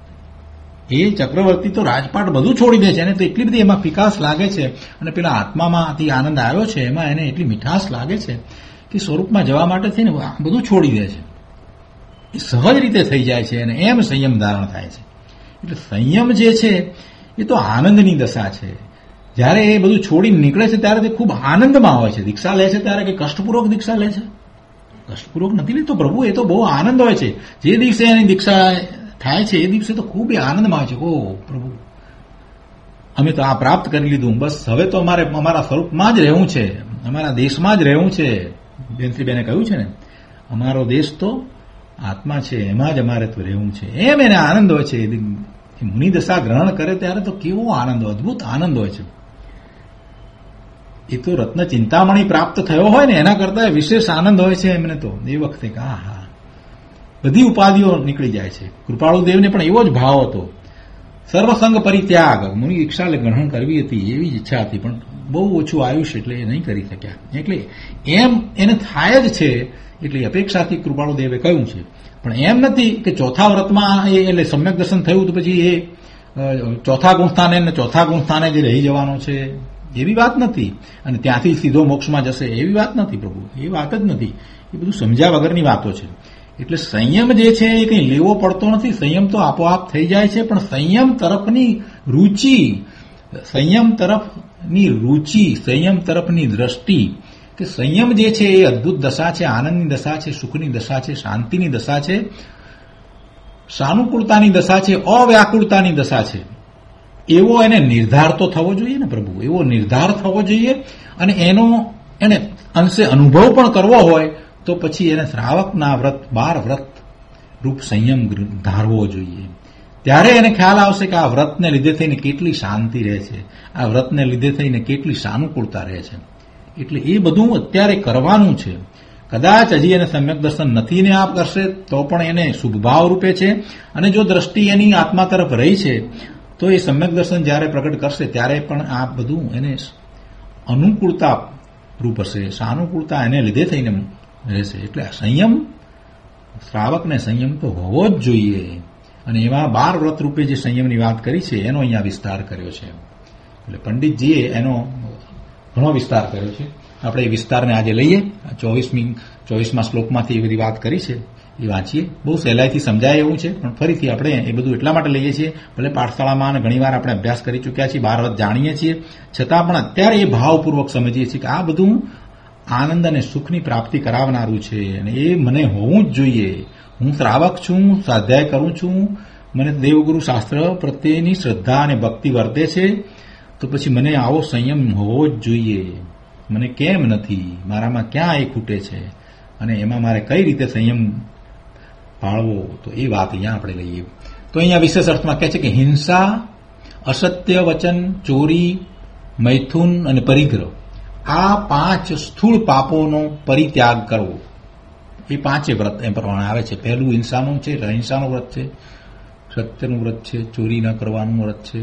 એ ચક્રવર્તી તો રાજપાટ બધું છોડી દે છે. એને તો એટલી બધી એમાં વિકાસ લાગે છે અને પેલા આત્મામાંથી આનંદ આવ્યો છે એમાં એને એટલી મીઠાશ લાગે છે કે સ્વરૂપમાં જવા માટે થઈને બધું છોડી દે છે. એ સહજ રીતે થઈ જાય છે અને એમ સંયમ ધારણ થાય છે. એટલે સંયમ જે છે એ તો આનંદની દશા છે. જ્યારે એ બધું છોડીને નીકળે છે ત્યારે તે ખૂબ આનંદમાં હોય છે. દીક્ષા લે છે ત્યારે કે કષ્ટપૂર્વક દીક્ષા લે છે? કષ્ટપૂર્વક નથી લેતો પ્રભુ. એ તો બહુ આનંદ હોય છે. જે દિવસે એની દીક્ષા થાય છે એ દિવસે તો ખૂબ આનંદમાં હોય છે. ઓ પ્રભુ, અમે તો આ પ્રાપ્ત કરી લીધું, બસ હવે તો અમારે અમારા સ્વરૂપમાં જ રહેવું છે, અમારા દેશમાં જ રહેવું છે. બેનશ્રીબેને કહ્યું છે ને, અમારો દેશ તો આત્મા છે, એમાં જ અમારે તો રહેવું છે. એમ એને આનંદ હોય છે. મુનિ દશા ગ્રહણ કરે ત્યારે તો કેવો આનંદ, અદભુત આનંદ હોય છે. એ તો રત્ન ચિંતામણી પ્રાપ્ત થયો હોય ને એના કરતા વિશેષ આનંદ હોય છે એમને તો એ વખતે. હા હા, બધી ઉપાધિઓ નીકળી જાય છે. કૃપાળુ દેવને પણ એવો જ ભાવ હતો. સર્વસંગ પરિત્યાગ, મુનિ દીક્ષા ગ્રહણ કરવી હતી એવી જ ઈચ્છા હતી, પણ બહુ ઓછું આયુષ્ય એટલે એ નહીં કરી શક્યા. એટલે એમ એને થાય જ છે, એટલે અપેક્ષાથી કૃપાળુ દેવે કહ્યું છે. પણ એમ નથી કે ચોથા વ્રતમાં એ એટલે સમ્યક દર્શન થયું તો પછી એ ચોથા ગુણસ્થાને ને ચોથા ગુણસ્થાને જે રહી જવાનો છે એવી વાત નથી, અને ત્યાંથી સીધો મોક્ષમાં જશે એવી વાત નથી પ્રભુ, એ વાત જ નથી. એ બધું સમજ્યા વગરની વાતો છે. એટલે સંયમ જે છે એ કંઈ લેવો પડતો નથી, સંયમ તો આપોઆપ થઈ જાય છે. પણ સંયમ તરફની રૂચિ, સંયમ તરફની રૂચિ, સંયમ તરફની દ્રષ્ટિ, કે સંયમ જે છે એ અદભુત દશા છે, આનંદની દશા છે, સુખની દશા છે, શાંતિની દશા છે, સાનુકૂળતાની દશા છે, અવ્યાકુળતાની દશા છે. એવો એને નિર્ધાર તો થવો જોઈએ ને પ્રભુ, એવો નિર્ધાર થવો જોઈએ. અને એનો એને અંશે અનુભવ પણ કરવો હોય તો પછી એને શ્રાવકના વ્રત, બાર વ્રત રૂપ સંયમ ધારવો જોઈએ. ત્યારે એને ખ્યાલ આવશે કે આ વ્રતને લીધે થઈને કેટલી શાંતિ રહે છે, આ વ્રતને લીધે થઈને કેટલી સાનુકૂળતા રહે છે. એટલે એ બધું અત્યારે કરવાનું છે. કદાચ હજી એને સમ્યક દર્શન નથી ને આપ કરશે તો પણ એને શુભભાવ રૂપે છે. અને જો દ્રષ્ટિ એની આત્મા તરફ રહી છે તો એ સમ્યક દર્શન જ્યારે પ્રગટ કરશે ત્યારે પણ આ બધું એને અનુકૂળતા રૂપ હશે, સાનુકૂળતા એને લીધે થઈને રહેશે. એટલે સંયમ, શ્રાવકને સંયમ તો હોવો જ જોઈએ. અને એમાં બાર વ્રત રૂપે જે સંયમની વાત કરી છે એનો અહીંયા વિસ્તાર કર્યો છે. એટલે પંડિતજીએ એનો ઘણો વિસ્તાર કર્યો છે. આપણે એ વિસ્તારને આજે લઈએ. ચોવીસમી ચોવીસમાં શ્લોકમાંથી એ બધી વાત કરી છે એ વાંચીએ. બહુ સહેલાઈથી સમજાય એવું છે, પણ ફરીથી આપણે એ બધું એટલા માટે લઈએ છીએ, ભલે પાઠશાળામાં અને ઘણીવાર આપણે અભ્યાસ કરી ચૂક્યા છીએ, બાર વ્રત જાણીએ છીએ, છતાં પણ અત્યારે એ ભાવપૂર્વક સમજીએ છીએ કે આ બધું આનંદ અને સુખની પ્રાપ્તિ કરાવનારું છે અને એ મને હોવું જ જોઈએ. હું શ્રાવક છું, સ્વાધ્યાય કરું છું, મને દેવગુરુ શાસ્ત્ર પ્રત્યેની શ્રદ્ધા અને ભક્તિ વર્તે છે, તો પછી મને આવો સંયમ હોવો જ જોઈએ. મને કેમ નથી, મારામાં ક્યાં એ ખૂટે છે અને એમાં મારે કઈ રીતે સંયમ પાળવો, તો એ વાત અહીંયા આપણે લઈએ. તો અહીંયા વિશેષ અર્થમાં કહે છે કે હિંસા, અસત્ય વચન, ચોરી, મૈથુન અને પરિગ્રહ, આ પાંચ સ્થૂળ પાપોનો પરિત્યાગ કરવો. એ પાંચે વ્રત એમ પ્રમાણે આવે છે. પહેલું હિંસાનું છે, અહિંસાનું વ્રત છે, સત્યનું વ્રત છે, ચોરી ન કરવાનું વ્રત છે,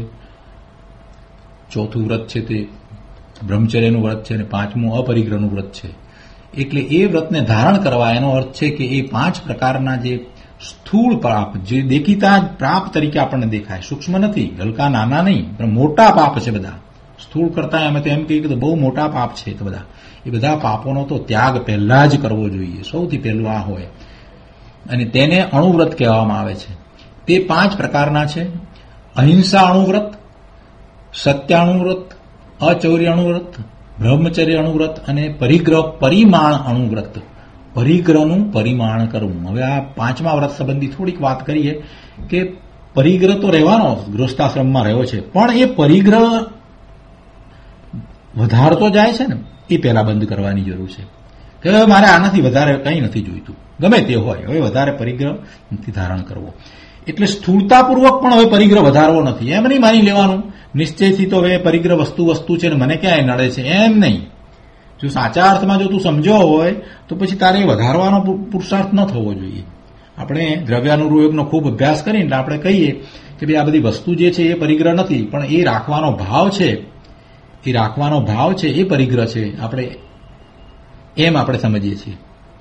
ચોથું વ્રત છે તે બ્રહ્મચર્યનું વ્રત છે, અને પાંચમું અપરિગ્રહનું વ્રત છે. એટલે એ વ્રતને ધારણ કરવા એનો અર્થ છે કે એ પાંચ પ્રકારના જે સ્થૂળ પાપ, જે દેખીતા જ પાપ તરીકે આપણને દેખાય, સૂક્ષ્મ નથી, હલકા નાના નહીં, પણ મોટા પાપ છે બધા. સ્થૂળ કરતા અમે તો એમ કહીએ કે બહુ મોટા પાપ છે તો બધા, એ બધા પાપોનો તો ત્યાગ પહેલા જ કરવો જોઈએ. સૌથી પહેલું આ હોય, અને તેને અણુવ્રત કહેવામાં આવે છે. તે પાંચ પ્રકારના છે: અહિંસા અણુવ્રત, સત્ય અણુવ્રત, અચૌર્ય અણુવ્રત, બ્રહ્મચર્ય અણુવ્રત અને પરિગ્રહ પરિમાણ અણુવ્રત. પરિગ્રહનું પરિમાણ કરવું. હવે આ પાંચમા વ્રત સંબંધી થોડીક વાત કરીએ કે પરિગ્રહ તો રહેવાનો, ગૃહસ્થાશ્રમમાં રહ્યો છે, પણ એ પરિગ્રહ વધારતો જાય છે ને, એ પહેલા બંધ કરવાની જરૂર છે. કે હવે મારે આનાથી વધારે કંઈ નથી જોઈતું, ગમે તે હોય, હવે વધારે પરિગ્રહ નથી ધારણ કરવો. એટલે સ્થૂળતાપૂર્વક પણ હવે પરિગ્રહ વધારવો નથી. એમ નહીં માની લેવાનું નિશ્ચયથી તો હવે પરિગ્રહ વસ્તુ વસ્તુ છે ને મને ક્યાંય નડે છે, એમ નહીં. જો સાચા અર્થમાં જો તું સમજ્યો હોય તો પછી તારે વધારવાનો પુરુષાર્થ ન થવો જોઈએ. આપણે દ્રવ્યાનુયોગનો ખૂબ અભ્યાસ કરીને એટલે આપણે કહીએ કે ભાઈ આ બધી વસ્તુ જે છે એ પરિગ્રહ નથી, પણ એ રાખવાનો ભાવ છે, એ રાખવાનો ભાવ છે એ પરિગ્રહ છે. આપણે એમ આપણે સમજીએ છીએ.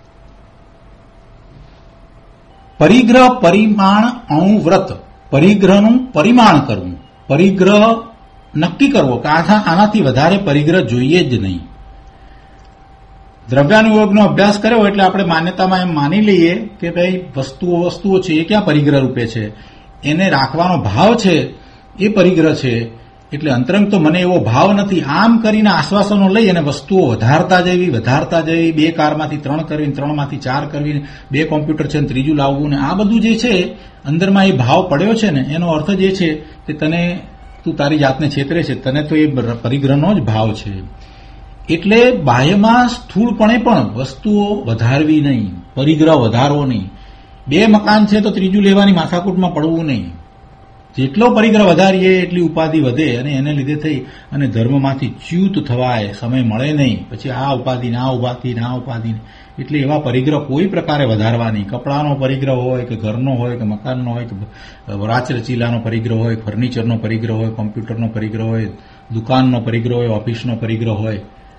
પરિગ્રહ પરિમાણ અણુવ્રત, પરિગ્રહનું પરિમાણ કરવું, પરિગ્રહ નક્કી કરવો કે આનાથી વધારે પરિગ્રહ જોઈએ જ નહીં. દ્રવ્યાનુયોગનો અભ્યાસ કર્યો એટલે આપણે માન્યતામાં એમ માની લઈએ કે ભાઈ વસ્તુઓ વસ્તુઓ છે એ ક્યાં પરિગ્રહ રૂપે છે, એને રાખવાનો ભાવ છે એ પરિગ્રહ છે, એટલે અંતરંગ તો મને એવો ભાવ નથી. આમ કરીને આશ્વાસનો લઈ અને વસ્તુઓ વધારતા જવી વધારતા જવી બે કારમાંથી ત્રણ કરવી, ત્રણમાંથી ચાર કરવી, બે કોમ્પ્યુટર છે ત્રીજું લાવવું ને આ બધું જે છે અંદરમાં એ ભાવ પડ્યો છે ને એનો અર્થ જ એ છે કે તને તું તારી જાતને છેતરે છે, તને તો એ પરિગ્રહનો જ ભાવ છે. એટલે બાહ્યમાં સ્થૂળપણે પણ વસ્તુઓ વધારવી નહીં, પરિગ્રહ વધારવો નહીં. બે મકાન છે તો ત્રીજું લેવાની માથાકૂટમાં પડવું નહીં. જેટલો પરિગ્રહ વધારીએ એટલી ઉપાધિ વધે અને એને લીધે થઈ અને ધર્મમાંથી ચ્યુત થવાય, સમય મળે નહીં. પછી આ ઉપાધિ ને આ ઉપાધિ ને આ ઉપાધિ. એટલે એવા પરિગ્રહ કોઈ પ્રકારે વધારવા નહીં. કપડાનો પરિગ્રહ હોય કે ઘરનો હોય કે મકાનનો હોય કે રાચરચીલાનો પરિગ્રહ હોય, ફર્નિચરનો પરિગ્રહ હોય, કોમ્પ્યુટરનો પરિગ્રહ હોય, દુકાનનો પરિગ્રહ હોય, ઓફિસનો પરિગ્રહ હોય,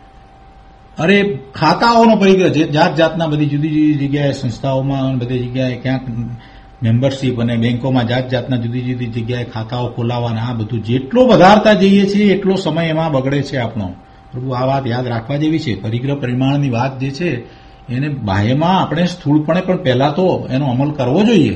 અરે ખાતાઓનો પરિગ્રહ, જાત જાતના બધી જુદી જુદી જગ્યાએ સંસ્થાઓમાં બધી જગ્યાએ ક્યાંક મેમ્બરશીપ અને બેંકોમાં જાત જાતના જુદી જુદી જગ્યાએ ખાતાઓ ખોલાવવાના આ બધું જેટલો વધારતા જઈએ છીએ એટલો સમય એમાં બગડે છે આપણો. પ્રભુ આ વાત યાદ રાખવા જેવી છે. પરિગ્રહ પરિમાણની વાત જે છે એને બાહ્યમાં આપણે સ્થૂળપણે પણ પહેલા તો એનો અમલ કરવો જોઈએ.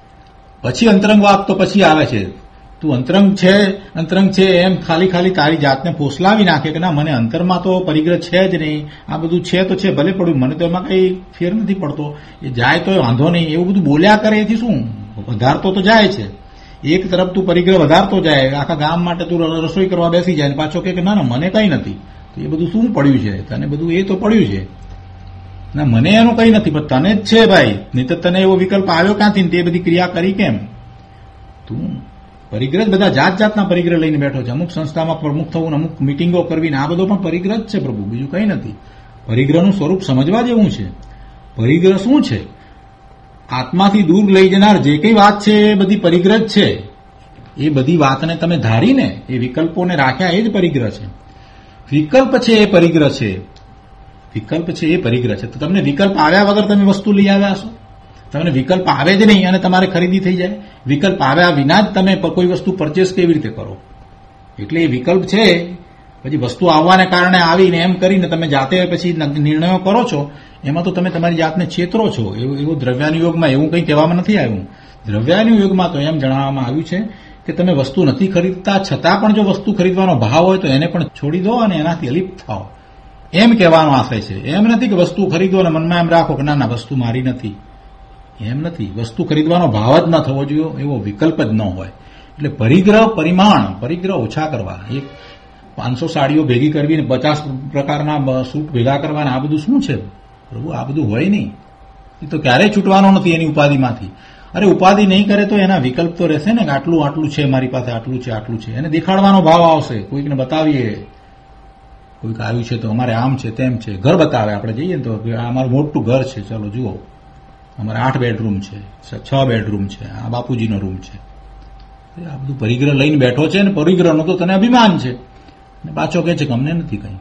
પછી અંતરંગ વાત તો પછી આવે છે. તું અંતરંગ છે અંતરંગ છે એમ ખાલી ખાલી તારી જાતને ફોસલાવી નાખે કે ના મને અંતરમાં તો પરિગ્રહ છે જ નહીં, આ બધું છે તો છે ભલે પડ્યું, મને તો એમાં કઈ ફેર નથી પડતો, એ જાય તો વાંધો નહીં, એવું બધું બોલ્યા કરે એથી શું, વધારતો તો જાય છે. એક તરફ તું પરિગ્રહ વધારતો જાય, આખા ગામ માટે તું રસોઈ કરવા બેસી જાય પાછો કે ના ના મને કઈ નથી, તો એ બધું શું પડ્યું છે તને, બધું એ તો પડ્યું છે ના, મને એનું કઈ નથી પણ તને જ છે ભાઈ, નહીં તો તને એવો વિકલ્પ આવ્યો ક્યાંથી, તે બધી ક્રિયા કરી કેમ તું. પરિગ્રહ બધા જાત જાતના પરિગ્રહ લઈને બેઠો છે. અમુક સંસ્થામાં પ્રમુખ થવું, અમુક મિટિંગો કરવી, આ બધો પણ પરિગ્રહ જ છે પ્રભુ, બીજું કઈ નથી. પરિગ્રહનું સ્વરૂપ સમજવા જેવું છે. પરિગ્રહ શું છે? આત્માથી દૂર લઈ જનાર જે કઈ વાત છે એ બધી પરિગ્રહ જ છે. એ બધી વાતને તમે ધારીને એ વિકલ્પોને રાખ્યા એ જ પરિગ્રહ છે. વિકલ્પ છે એ પરિગ્રહ છે. વિકલ્પ છે એ પરિગ્રહ છે. તો તમને વિકલ્પ આવ્યા વગર તમે વસ્તુ લઈ આવ્યા છો? તમને વિકલ્પ આવે જ નહીં અને તમારે ખરીદી થઈ જાય? વિકલ્પ આવ્યા વિના જ તમે કોઈ વસ્તુ પરચેસ કેવી રીતે કરો? એટલે એ વિકલ્પ છે, પછી વસ્તુ આવવાને કારણે આવીને એમ કરીને તમે જાતે પછી નિર્ણયો કરો છો, એમાં તો તમે તમારી જાતને છેતરો છો. એવું એવું દ્રવ્યાનુયોગમાં એવું કંઈ કહેવામાં નથી આવ્યું. દ્રવ્યાનુયોગમાં તો એમ જણાવવામાં આવ્યું છે કે તમે વસ્તુ નથી ખરીદતા છતાં પણ જો વસ્તુ ખરીદવાનો ભાવ હોય તો એને પણ છોડી દો અને એનાથી અલિપ્ત થાઓ, એમ કહેવાનો આશય છે. એમ નથી કે વસ્તુ ખરીદો અને મનમાં એમ રાખો કે ના ના વસ્તુ મારી નથી, એમ નથી. વસ્તુ ખરીદવાનો ભાવ જ ન થવો જોઈએ, એવો વિકલ્પ જ ન હોય. એટલે પરિગ્રહ પરિમાણ, પરિગ્રહ ઓછા કરવા. એક પાંચસો સાડીઓ ભેગી કરવી ને પચાસ પ્રકારના સૂટ ભેગા કરવાના, આ બધું શું છે પ્રભુ? આ બધું હોય નહીં. એ તો ક્યારેય છૂટવાનો નથી એની ઉપાધિમાંથી. અરે ઉપાધિ નહીં કરે તો એના વિકલ્પ તો રહેશે ને કે આટલું આટલું છે મારી પાસે, આટલું છે આટલું છે. એને દેખાડવાનો ભાવ આવશે, કોઈકને બતાવીએ, કોઈક આવ્યું છે તો અમારે આમ છે તેમ છે. ઘર બતાવે, આપણે જઈએ ને તો અમારું મોટું ઘર છે, ચલો જુઓ અમારે આઠ બેડરૂમ છે, છ બેડરૂમ છે, આ બાપુજીનો રૂમ છે. આ બધું પરિગ્રહ લઈને બેઠો છે ને પરિગ્રહનો તો તને અભિમાન છે ને પાછો કહે છે કે અમને નથી કઈ.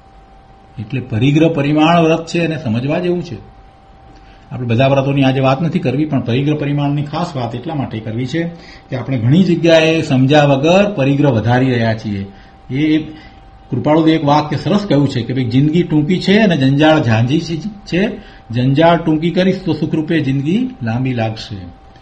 એટલે પરિગ્રહ પરિમાણ વ્રત છે એને સમજવા જેવું છે. આપણે બધા વ્રતોની આજે વાત નથી કરવી, પણ પરિગ્રહ પરિમાણની ખાસ વાત એટલા માટે કરવી છે કે આપણે ઘણી જગ્યાએ સમજ્યા વગર પરિગ્રહ વધારી રહ્યા છીએ. એ કૃપાળુદેવ એક વાક્ય સરસ કહ્યું છે કે ભાઈ જિંદગી ટૂંકી છે અને જંજાળ ઝાંઝી છે, જંજાળ ટૂંકી કરીશ તો સુખરૂપે જિંદગી લાંબી લાગશે.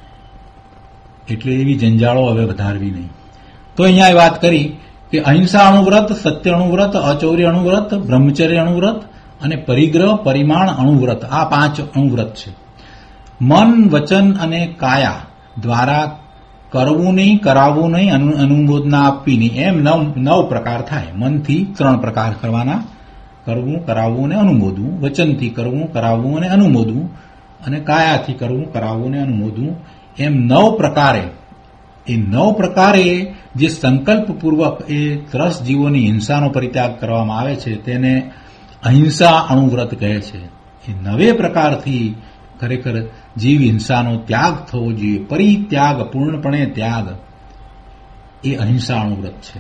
એટલે એવી જંજાળો હવે વધારવી નહીં. તો અહીંયા વાત કરી કે અહિંસા અણુવ્રત, સત્ય અણુવ્રત, અચૌર્ય અણુવ્રત, બ્રહ્મચર્ય અણુવ્રત અને પરિગ્રહ પરિમાણ અણુવ્રત, આ પાંચ અણુવ્રત છે. મન, વચન અને કાયા દ્વારા કરવું નહીં, કરાવવું નહીં, અનુમોદના આપવી નહીં, એમ નવ નવ પ્રકાર થાય. મનથી ત્રણ પ્રકાર કરવાના, કરવું, કરાવવું અને અનુમોદવું. વચનથી કરવું, કરાવવું અને અનુમોદવું, અને કાયાથી કરવું, કરાવવું અને અનુમોદવું. એમ નવ પ્રકારે, એ નવ પ્રકારે જે સંકલ્પપૂર્વક એ ત્રસ જીવોની હિંસાનો પરિત્યાગ કરવામાં આવે છે તેને અહિંસા અણુવ્રત કહે છે. એ નવે પ્રકારથી ખરેખર જીવ હિંસાનો ત્યાગ થવો જોઈએ, પરિત્યાગ, પૂર્ણપણે ત્યાગ, એ અહિંસા અણુવ્રત છે.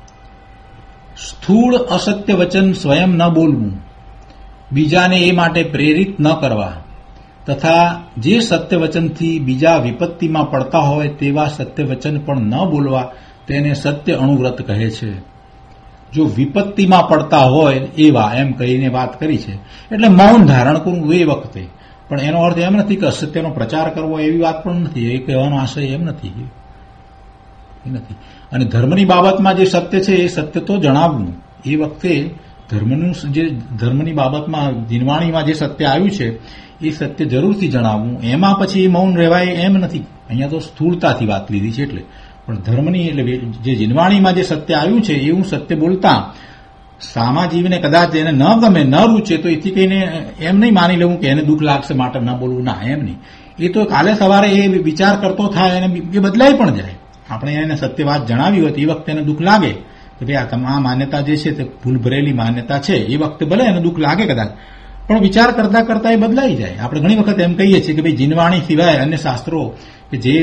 સ્થૂળ અસત્ય વચન સ્વયં ન બોલવું, બીજાને એ માટે પ્રેરિત ન કરવા, તથા જે સત્ય વચનથી બીજા વિપત્તિમાં પડતા હોય તેવા સત્ય વચન પણ ન બોલવા, તેને સત્ય અણુવ્રત કહે છે. જો વિપત્તિમાં પડતા હોય એવા એમ કહીને વાત કરી છે. એટલે મૌન ધારણ કરવું એ વખતે, પણ એનો અર્થ એમ નથી કે અસત્યનો પ્રચાર કરવો એવી વાત પણ નથી. એ કહેવાનો આશય એમ નથી. એ નથી. અને ધર્મની બાબતમાં જે સત્ય છે એ સત્ય તો જણાવવું. એ વખતે ધર્મનું જે ધર્મની બાબતમાં જીનવાણીમાં જે સત્ય આવ્યું છે એ સત્ય જરૂરથી જણાવવું. એમાં પછી મૌન રહેવાય એમ નથી. અહીંયા તો સ્થૂળતાથી વાત લીધી છે એટલે. પણ ધર્મની એટલે જે જીનવાણીમાં જે સત્ય આવ્યું છે એવું સત્ય બોલતા સામાજીવને કદાચ એને ન ગમે ન રૂચે તો એથી કહીને એમ નહીં માની લેવું કે એને દુઃખ લાગશે માટે ન બોલવું. ના, એમ નહીં. એ તો કાલે સવારે એ વિચાર કરતો થાય અને એ બદલાઈ પણ જાય. આપણે એને સત્ય વાત જણાવી હોય તો એ વખતે એને દુઃખ લાગે કે ભાઈ આ આ માન્યતા જે છે તે ભૂલ ભરેલી માન્યતા છે. એ વખતે ભલે એને દુઃખ લાગે કદાચ, પણ વિચાર કરતા કરતા એ બદલાઈ જાય. આપણે ઘણી વખત એમ કહીએ છીએ કે ભાઈ જીનવાણી સિવાય અન્ય શાસ્ત્રો કે જે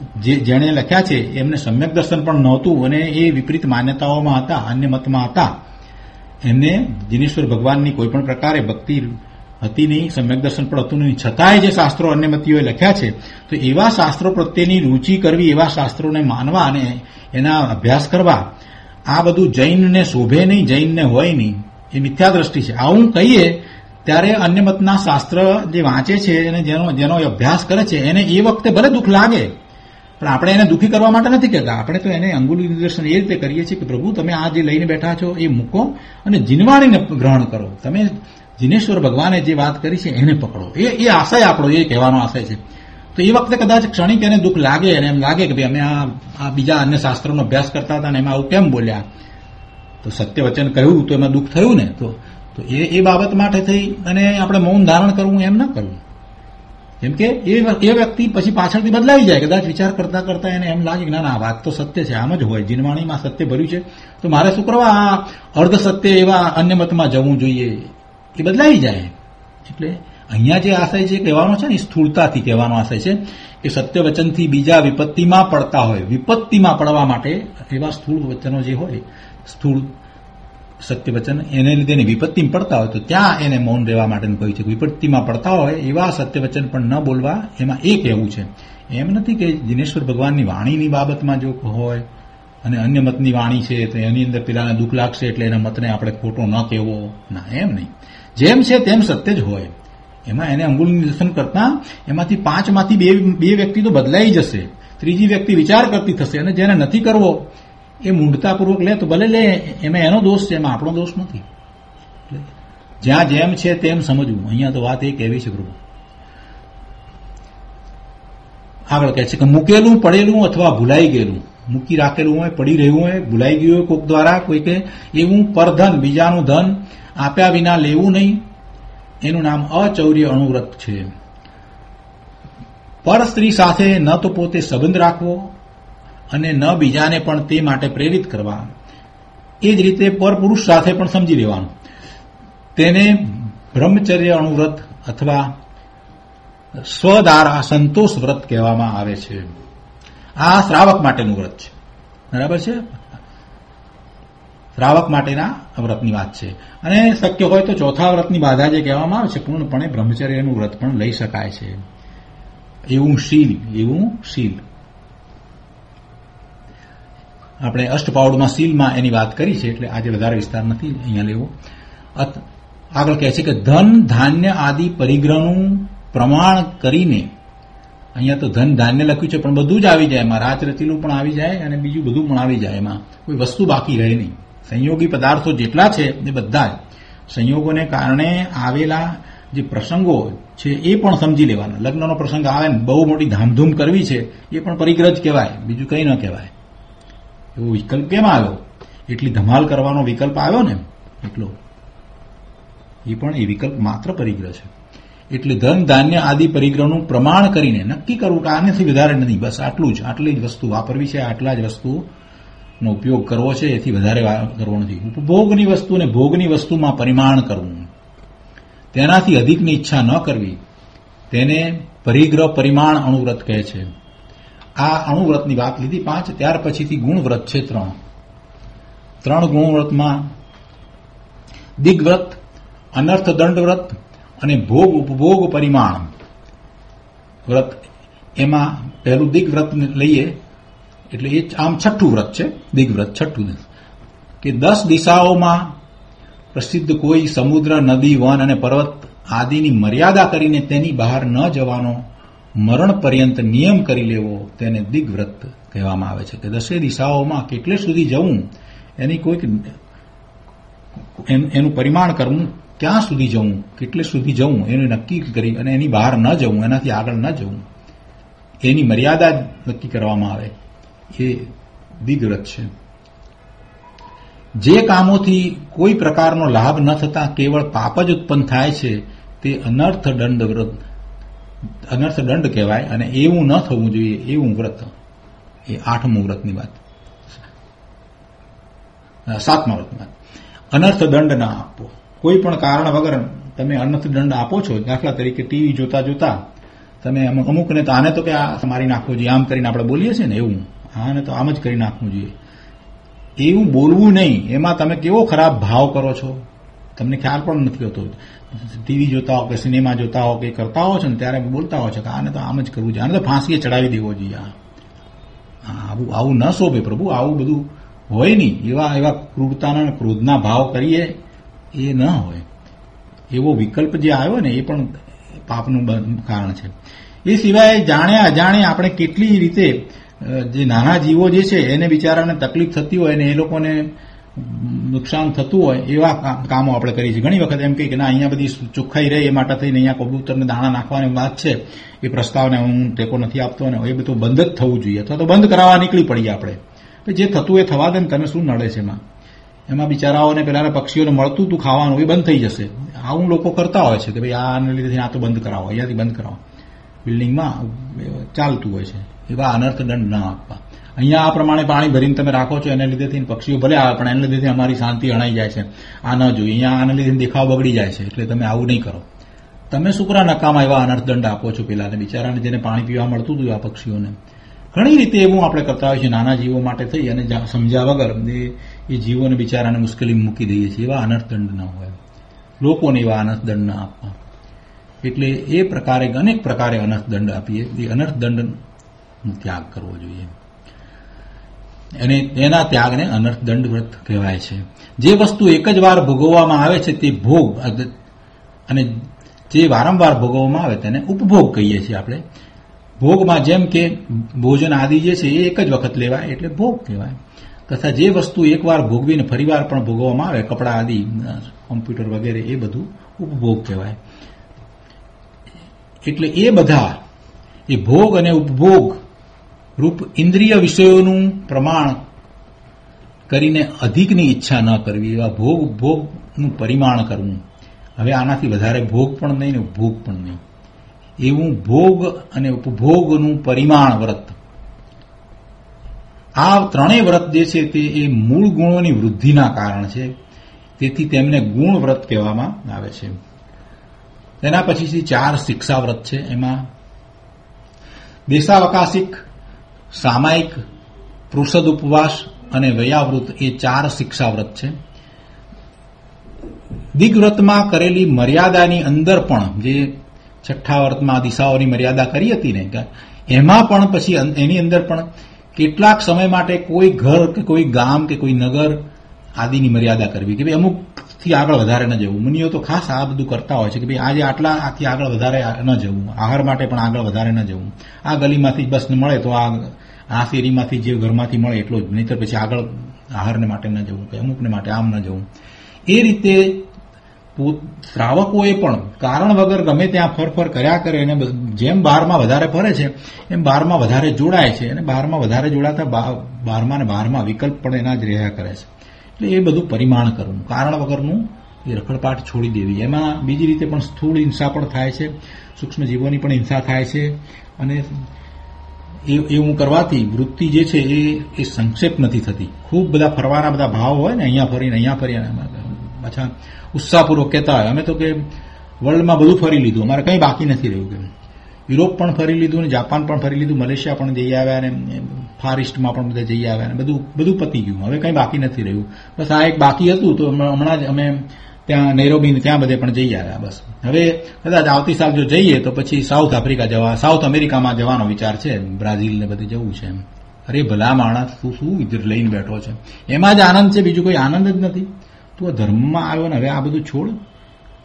જેણે લખ્યા છે એમને સમ્યક દર્શન પણ નહોતું અને એ વિપરીત માન્યતાઓમાં હતા, અન્ય મતમાં હતા. એમને જીનેશ્વર ભગવાનની કોઈ પણ પ્રકારે ભક્તિ હતી નહીં, સમ્યક દર્શન પણ હતું નહીં. છતાંય જે શાસ્ત્રો અન્યમતીઓએ લખ્યા છે તો એવા શાસ્ત્રો પ્રત્યેની રૂચિ કરવી, એવા શાસ્ત્રોને માનવા અને એના અભ્યાસ કરવા, આ બધું જૈનને શોભે નહીં, જૈનને હોય નહીં. એ મિથ્યા દ્રષ્ટિ છે. આવું કહીએ ત્યારે અન્યમતના શાસ્ત્ર જે વાંચે છે અને જેનો જેનો અભ્યાસ કરે છે એને એ વખતે ભલે દુઃખ લાગે, પણ આપણે એને દુઃખી કરવા માટે નથી કહેતા. આપણે તો એને અંગુલી નિદર્શન એ રીતે કરીએ છીએ કે પ્રભુ તમે આ જે લઈને બેઠા છો એ મૂકો અને જીનવાણીને ગ્રહણ કરો. તમે જીનેશ્વર ભગવાને જે વાત કરી છે એને પકડો. એ એ આશય આપણો, એ કહેવાનો આશય છે. તો એ વખતે કદાચ ક્ષણિક એને દુઃખ લાગે અને એમ લાગે કે ભાઈ અમે આ બીજા અન્ય શાસ્ત્રોનો અભ્યાસ કરતા હતા અને એમાં આવું કેમ બોલ્યા, તો સત્ય વચન કહ્યું તો એમાં દુઃખ થયું ને. તો તો એ એ બાબત માટે થઈ અને આપણે મૌન ધારણ કરવું એમ ના કરવું. કેમ કે એ એ વ્યક્તિ પછી પાછળથી બદલાઈ જાય. કદાચ વિચાર કરતા કરતા એને એમ લાગે કે ના ના વાત તો સત્ય છે, આમ જ હોય, જીનવાણીમાં સત્ય ભર્યું છે તો મારે શું કરવા આ અર્ધ સત્ય એવા અન્ય મતમાં જવું જોઈએ. એ બદલાઈ જાય. એટલે અહીંયા જે આશય જે કહેવાનો છે ને એ સ્થૂળતાથી કહેવાનો આશય છે કે સત્ય વચનથી બીજા વિપત્તિમાં પડતા હોય, વિપત્તિમાં પડવા માટે એવા સ્થૂળ વચનો જે હોય, સ્થૂળ સત્ય વચન એને લીધે વિપત્તિમાં પડતા હોય તો ત્યાં એને મૌન રહેવા માટેનું કહ્યું છે. વિપત્તિમાં પડતા હોય એવા સત્ય વચન પણ ન બોલવા, એમાં એ કહેવું છે. એમ નથી કે જીનેશ્વર ભગવાનની વાણીની બાબતમાં જો હોય અને અન્ય મતની વાણી છે તો એની અંદર પેલાને દુઃખ લાગશે એટલે એના મતને આપણે ખોટો ન કહેવો. ના, એમ નહીં. જેમ છે તેમ સત્ય જ હોય. એમાં એને અંગુલ નિદર્શન કરતા એમાંથી પાંચમાંથી બે બે વ્યક્તિ તો બદલાઈ જશે, ત્રીજી વ્યક્તિ વિચાર કરતી થશે અને જેને નથી કરવો એ મૂઢતાપૂર્વક લે તો ભલે લે, એમાં એનો દોષ છે, એમાં આપણો દોષ નથી. જ્યાં જેમ છે તેમ સમજવું. અહીંયા તો વાત એ કહેવી છે પ્રભુ. આગળ કહે છે કે મૂકેલું, પડેલું અથવા ભૂલાઈ ગયેલું, મૂકી રાખેલું હોય, પડી રહ્યું હોય, ભૂલાઈ ગયું હોય કોક દ્વારા, કોઈ કે એવું પરધન, બીજાનું ધન આપ્યા વિના લેવું નહીં, એનું નામ અચૌર્ય અણુવ્રત છે. પર સ્ત્રી સાથે ન તો પોતે સંબંધ રાખવો અને ન બીજાને પણ તે માટે પ્રેરિત કરવા. એ જ રીતે પર પુરુષ સાથે પણ સમજી લેવાનું. તેને બ્રહ્મચર્ય અણુવ્રત અથવા સ્વદારા સંતોષ વ્રત કહેવામાં આવે છે. આ શ્રાવક માટેનું વ્રત છે. બરાબર છે? શ્રાવક માટેના વ્રતની વાત છે. અને શક્ય હોય તો ચોથા વ્રતની બાધા જે કહેવામાં આવે છે, પૂર્ણપણે બ્રહ્મચર્યનું વ્રત પણ લઈ શકાય છે. એવું શીલ, એવું શીલ. આપણે અષ્ટપાવડમાં શીલમાં એની વાત કરી છે એટલે આજે વધારે વિસ્તાર નથી અહીંયા લેવો. આગળ કહે છે કે ધન ધાન્ય આદિ પરિગ્રહનું પ્રમાણ કરીને, અહીંયા તો ધન ધાન્ય લખ્યું છે પણ બધું જ આવી જાય એમાં, રાચ રચીલું પણ આવી જાય અને બીજું બધું પણ આવી જાય, એમાં કોઈ વસ્તુ બાકી રહે નહીં. સંયોગી પદાર્થો જેટલા છે એ બધા જ સંયોગોને કારણે આવેલા જે પ્રસંગો છે એ પણ સમજી લેવાના. લગ્નનો પ્રસંગ આવે ને બહુ મોટી ધામધૂમ કરવી છે એ પણ પરિગ્રહ જ કહેવાય, બીજું કંઈ ન કહેવાય. એવો વિકલ્પ કેમ આવ્યો? એટલી ધમાલ કરવાનો વિકલ્પ આવ્યો ને એટલો, એ પણ એ વિકલ્પ માત્ર પરિગ્રહ છે. એટલે ધન ધાન્ય આદિ પરિગ્રહનું પ્રમાણ કરીને નક્કી કરવું કે આનાથી વધારે નથી, બસ આટલું જ, આટલી જ વસ્તુ વાપરવી છે, આટલા જ વસ્તુનો ઉપયોગ કરવો છે, એથી વધારે કરવો નથી. ઉપભોગની વસ્તુ અને ભોગની વસ્તુમાં પરિમાણ કરવું, તેનાથી અધિકની ઈચ્છા ન કરવી, તેને પરિગ્રહ પરિમાણ અણુવ્રત કહે છે. આ અણુવ્રતની વાત લીધી પાંચ. ત્યાર પછીથી ગુણવ્રત છે ત્રણ. ત્રણ ગુણવ્રતમાં દિગ્વ્રત, અનર્થ દંડ વ્રત અને ભોગ ઉપભોગ પરિમાણ વ્રત. એમાં પહેલું દિગ્વ્રત લઈએ એટલે એ આમ છઠ્ઠું વ્રત છે. દિગ્વ્રત છઠ્ઠું કે દસ દિશાઓમાં પ્રસિદ્ધ કોઈ સમુદ્ર, નદી, વન અને પર્વત આદિની મર્યાદા કરીને તેની બહાર ન જવાનો મરણ પર્યંત નિયમ કરી લેવો તેને દિગ્વ્રત કહેવામાં આવે છે કે દસે દિશાઓમાં કેટલે સુધી જવું એની કોઈક એનું પરિમાણ કરવું, ક્યાં સુધી જવું, કેટલે સુધી જવું એનું નક્કી કરી અને એની બહાર ન જવું, એનાથી આગળ ન જવું, એની મર્યાદા નક્કી કરવામાં આવે એ દિગ્વ્રત છે. જે કામોથી કોઈ પ્રકારનો લાભ ન થતા કેવળ પાપ જ ઉત્પન્ન થાય છે તે અનર્થ દંડ વ્રત અનર્થ દંડ કહેવાય અને એવું ન થવું જોઈએ એવું વ્રત. એ આઠમું વ્રતની વાત. સાતમા વ્રતની વાત. અનર્થ દંડ ના આપવો. કોઈ પણ કારણ વગર તમે અનર્થ દંડ આપો છો. દાખલા તરીકે ટીવી જોતા જોતા તમે અમુકને તો આને તો કે આ મારી નાખવું જોઈએ આમ કરીને આપણે બોલીએ છીએ ને એવું, આને તો આમ જ કરી નાખવું જોઈએ એવું બોલવું નહીં. એમાં તમે કેવો ખરાબ ભાવ કરો છો તમને ખ્યાલ પણ નથી હોતો. ટીવી જોતા હો કે સિનેમા જોતા હો કે કરતા હો છો ને ત્યારે બોલતા હો છો કે આને તો આમ જ કરવું જોઈએ, આને તો ફાંસીએ ચડાવી દેવો જોઈએ. આવું આવું ન શોભે પ્રભુ, આવું બધું હોય નહીં. એવા એવા ક્રૂરતાના ક્રોધના ભાવ કરીએ એ ન હોય. એવો વિકલ્પ જે આવ્યો ને એ પણ પાપનું કારણ છે. એ સિવાય જાણ્યા અજાણ્યા આપણે કેટલી રીતે જે નાના જીવો જે છે એને બિચારાને તકલીફ થતી હોય ને એ લોકોને નુકસાન થતું હોય એવા કામો આપણે કરીએ છીએ. ઘણી વખત એમ કહીએ કે ના અહીંયા બધી ચોખ્ખાઈ રહે એ માટે થઈને અહીંયા કબૂતરને દાણા નાખવાની વાત છે, એ પ્રસ્તાવને હું ટેકો નથી આપતો ને એ બધું બંધ જ થવું જોઈએ અથવા તો બંધ કરાવવા નીકળી પડીએ આપણે. જે થતું એ થવા દે ને, તમે શું નડે છે એમાં? એમાં બિચારાઓને પેલા પક્ષીઓને મળતું હતું ખાવાનું એ બંધ થઈ જશે. આવું લોકો કરતા હોય છે કે ભાઈ આને લીધે આ તો બંધ કરાવો, અહીંયાથી બંધ કરાવો. બિલ્ડિંગમાં ચાલતું હોય છે. એવા અનર્થ દંડ ના આપવા. અહીંયા આ પ્રમાણે પાણી ભરીને તમે રાખો છો એને લીધેથી પક્ષીઓ ભલે આવે પણ એને લીધે અમારી શાંતિ હણાઈ જાય છે, આ ન જોઈએ. અહીંયા આને લીધે દેખાવ બગડી જાય છે એટલે તમે આવું નહીં કરો. તમે શુક્રા નકામા એવા અનર્થ દંડ આપો છો પેલાને બિચારાને જેને પાણી પીવા મળતું હતું આ પક્ષીઓને. ઘણી રીતે એવું આપણે કરતા હોય છે નાના જીવો માટે થઈ અને સમજ્યા વગર એ જીવોને બિચારાને મુશ્કેલી મૂકી દઈએ છીએ. એવા અનર્થ દંડ ન હોય, લોકોને એવા અનર્થ દંડ ન આપવા. એટલે એ પ્રકારે અનેક પ્રકારે અનર્થ દંડ આપીએ. એ અનર્થ દંડનો ત્યાગ કરવો જોઈએ અને એના ત્યાગને અનર્થ દંડ વ્રત કહેવાય છે. જે વસ્તુ એક જ વાર ભોગવવામાં આવે છે તે ભોગ અને જે વારંવાર ભોગવવામાં આવે તેને ઉપભોગ કહીએ છીએ આપણે. ભોગમાં જેમ કે ભોજન આદિ જે છે એ એક જ વખત લેવાય એટલે ભોગ કહેવાય. તથા જે વસ્તુ એકવાર ભોગવીને ફરીવાર પણ ભોગવવામાં આવે કપડા આદિ કોમ્પ્યુટર વગેરે એ બધું ઉપભોગ કહેવાય. એટલે એ બધા એ ભોગ અને ઉપભોગ રૂપ ઇન્દ્રિય વિષયોનું પ્રમાણ કરીને અધિકની ઈચ્છા ન કરવી, એવા ભોગ ઉપભોગનું પરિમાણ કરવું. હવે આનાથી વધારે ભોગ પણ નહીં ને ઉપભોગ પણ નહીં એવું ભોગ અને ઉપભોગનું પરિમાણ વ્રત. આ ત્રણેય વ્રત જે છે તે એ મૂળ ગુણોની વૃદ્ધિના કારણ છે, તેથી તેમને ગુણ વ્રત કહેવામાં આવે છે. તેના પછી ચાર શિક્ષા વ્રત છે. એમાં દેશાવકાશિક, સામાયિક, પૃષદ ઉપવાસ અને વયાવૃત એ ચાર શિક્ષા વ્રત છે. દિગ્વ્રતમાં કરેલી મર્યાદાની અંદર પણ જે છઠ્ઠા વ્રતમાં દિશાઓની મર્યાદા કરી હતી ને એમાં પણ પછી એની અંદર પણ કેટલાક સમય માટે કોઈ ઘર કે કોઈ ગામ કે કોઈ નગર આદિની મર્યાદા કરવી કે ભાઈ અમુકથી આગળ વધારે ન જવું. મુનિઓ તો ખાસ આ બધું કરતા હોય છે કે ભાઈ આજે આટલા આથી આગળ વધારે ન જવું, આહાર માટે પણ આગળ વધારે ન જવું. આ ગલીમાંથી બસ મળે તો આ આ શેરીમાંથી જે ઘરમાંથી મળે એટલો જ, નહીતર પછી આગળ આહારને માટે ન જવું કે અમુકને માટે આમ ન જવું. એ રીતે શ્રાવકોએ પણ કારણ વગર ગમે ત્યાં ફરફર કર્યા કરે અને જેમ બારમાં વધારે ફરે છે એમ બારમાં વધારે જોડાય છે અને બારમાં વધારે જોડાતા બારમાં ને બારમાં વિકલ્પ પણ એના જ રહ્યા કરે છે. એટલે એ બધું પરિમાણ કરવું, કારણ વગરનું એ રખડપાટ છોડી દેવી. એમાં બીજી રીતે પણ સ્થૂળ હિંસા પણ થાય છે, સૂક્ષ્મ જીવોની પણ હિંસા થાય છે અને એવું કરવાથી વૃત્તિ જે છે એ એ સંક્ષેપ નથી થતી. ખૂબ બધા ફરવાના બધા ભાવ હોય ને, અહીંયા ફરીને અહીંયા ફરીને પાછા ઉત્સાહપૂર્વક કહેતા હોય અમે તો કે વર્લ્ડમાં બધું ફરી લીધું, અમારે કંઈ બાકી નથી રહ્યું. કે યુરોપ પણ ફરી લીધું ને જાપાન પણ ફરી લીધું, મલેશિયા પણ જઈ આવ્યા અને ફાર ઇસ્ટમાં પણ બધા જઈ આવ્યા અને બધું બધું પતી ગયું, હવે કંઈ બાકી નથી રહ્યું. બસ આ એક બાકી હતું તો હમણાં જ અમે ત્યાં નૈરોબી ત્યાં બધે પણ જઈ આવ્યા. બસ હવે કદાચ આવતી સાલ જો જઈએ તો પછી સાઉથ આફ્રિકા જવા સાઉથ અમેરિકામાં જવાનો વિચાર છે, બ્રાઝિલ ને બધે જવું છે. અરે ભલા માણસ તું શું લઈને બેઠો છે, એમાં જ આનંદ છે, બીજું કોઈ આનંદ જ નથી. તું આ ધર્મમાં આવ્યો ને હવે આ બધું છોડ,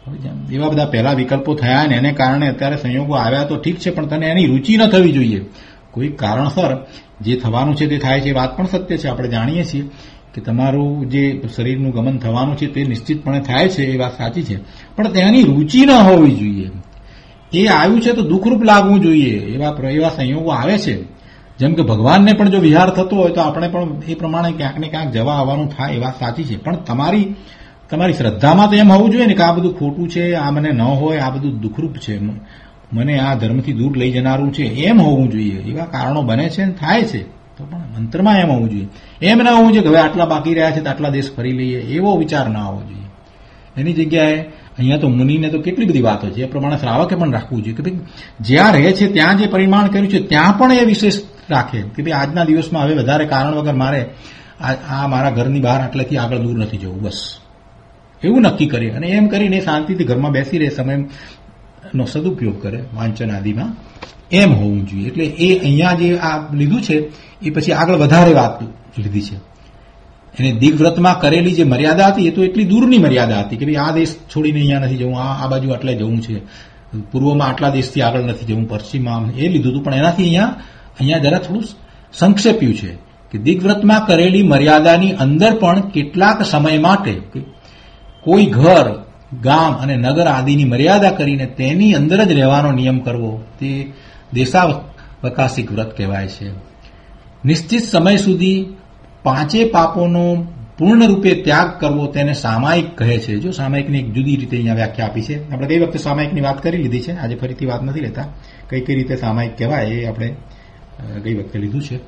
એવા બધા પહેલા વિકલ્પો થયા ને એને કારણે અત્યારે સંયોગો આવ્યા તો ઠીક છે, પણ તને એની રૂચિ ન થવી જોઈએ. કોઈ કારણસર જે થવાનું છે તે થાય છે, વાત પણ સત્ય છે. આપણે જાણીએ છીએ કે તમારું જે શરીરનું ગમન થવાનું છે તે નિશ્ચિતપણે થાય છે, એ વાત સાચી છે, પણ તેની રૂચિ ન હોવી જોઈએ. એ આવ્યું છે તો દુઃખરૂપ લાગવું જોઈએ. એવા એવા સંયોગો આવે છે. જેમ કે ભગવાનને પણ જો વિહાર થતો હોય તો આપણે પણ એ પ્રમાણે ક્યાંક ને ક્યાંક જવા આવવાનું થાય, એ વાત સાચી છે. પણ તમારી તમારી શ્રદ્ધામાં તો એમ હોવું જોઈએ ને કે આ બધું ખોટું છે, આ મને ન હોય, આ બધું દુઃખરૂપ છે, મને આ ધર્મથી દૂર લઈ જનારું છે, એમ હોવું જોઈએ. એવા કારણો બને છે ને થાય છે, તો પણ મંત્રમાં એમ હોવું જોઈએ. એમ ના હોવું જોઈએ કે હવે આટલા બાકી રહ્યા છે તો આટલા દેશ ફરી લઈએ, એવો વિચાર ના હોવો જોઈએ. એની જગ્યાએ અહીંયા તો મુનિને તો કેટલી બધી વાતો છે, એ પ્રમાણે શ્રાવકે પણ રાખવું જોઈએ કે ભાઈ જ્યાં રહે છે ત્યાં જે પરિમાણ કર્યું છે ત્યાં પણ એ વિશેષ રાખે કે ભાઈ આજના દિવસમાં હવે વધારે કારણ વગર મારે આ મારા ઘરની બહાર આટલેથી આગળ દૂર નથી જવું, બસ એવું નક્કી કરે અને એમ કરીને શાંતિથી ઘરમાં બેસી રહે, સમયનો સદુપયોગ કરે વાંચન આદિમાં, એમ હોવું જોઈએ. એટલે એ અહીંયા જે આ લીધું છે એ પછી આગળ વધારે વાત લીધી છે. એને દિગ્વ્રતમાં કરેલી જે મર્યાદા હતી એ તો એટલી દૂરની મર્યાદા હતી કે ભાઈ આ દેશ છોડીને અહીંયા નથી જવું, આ આ બાજુ આટલે જવું છે, પૂર્વમાં આટલા દેશથી આગળ નથી જવું, પશ્ચિમમાં એ લીધું હતું. પણ એનાથી અહીંયા અહીંયા જરા થોડું સંક્ષેપ્યું છે કે દિગ્વ્રતમાં કરેલી મર્યાદાની અંદર પણ કેટલાક સમય માટે કોઈ ઘર, ગામ અને નગર આદિની મર્યાદા કરીને તેની અંદર જ રહેવાનો નિયમ કરવો તે દેશાવકાશિક વ્રત કહેવાય છે. નિશ્ચિત સમય સુધી પાંચે પાપોનો પૂર્ણ રૂપે ત્યાગ કરવો તેને સામાયિક કહે છે. જો સામાયિકની એક જુદી રીતે અહીંયા વ્યાખ્યા આપી છે. આપણે ગઈ વખતે સામાયિકની વાત કરી લીધી છે, આજે ફરીથી વાત નથી લેતા. કઈ કઈ રીતે સામાયિક કહેવાય એ આપણે ગઈ વખતે લીધું છે.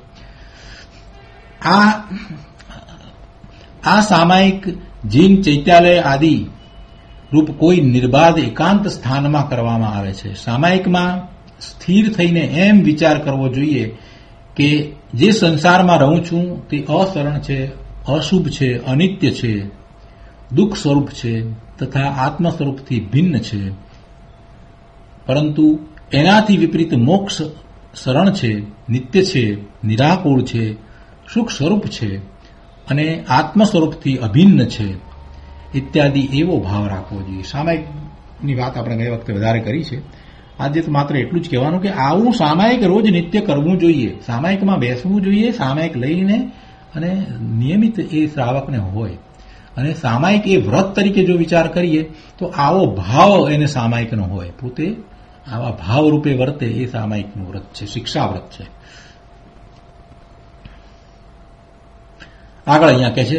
આ આ સામાયિક જીન, ચૈત્યાલય આદિ રૂપ કોઈ નિર્બાધ એકાંત સ્થાનમાં કરવામાં આવે છે. સામાયિકમાં સ્થિર થઈને એમ વિચાર કરવો જોઈએ કે જે સંસારમાં રહું છું તે અસરણ છે, અશુભ છે, અનિત્ય છે, દુઃખ સ્વરૂપ છે તથા આત્મ સ્વરૂપથી ભિન્ન છે. પરંતુ એનાથી વિપરીત મોક્ષ શરણ છે, નિત્ય છે, નિરાકુળ છે, સુખ સ્વરૂપ છે અને આત્મ સ્વરૂપથી અભિન્ન છે ઇત્યાદિ એવો ભાવ રાખવો જોઈએ. સામાયિકની વાત આપણે ગઈ વખતે વધારે કરી છે. આજે તો માત્ર એટલું જ કહેવાનું કે આવું સામાયિક રોજ નિત્ય કરવું જોઈએ, સામાયિકમાં બેસવું જોઈએ, સામાયિક લઈને અને નિયમિત એ શ્રાવકને હોય. અને સામાયિક એ વ્રત તરીકે જો વિચાર કરીએ તો આવો ભાવ એને સામાયિકનો હોય, પોતે આવા ભાવ રૂપે વર્તે એ સામાયિકનું વ્રત છે, શિક્ષા વ્રત છે. આગળ અહીંયા કહે છે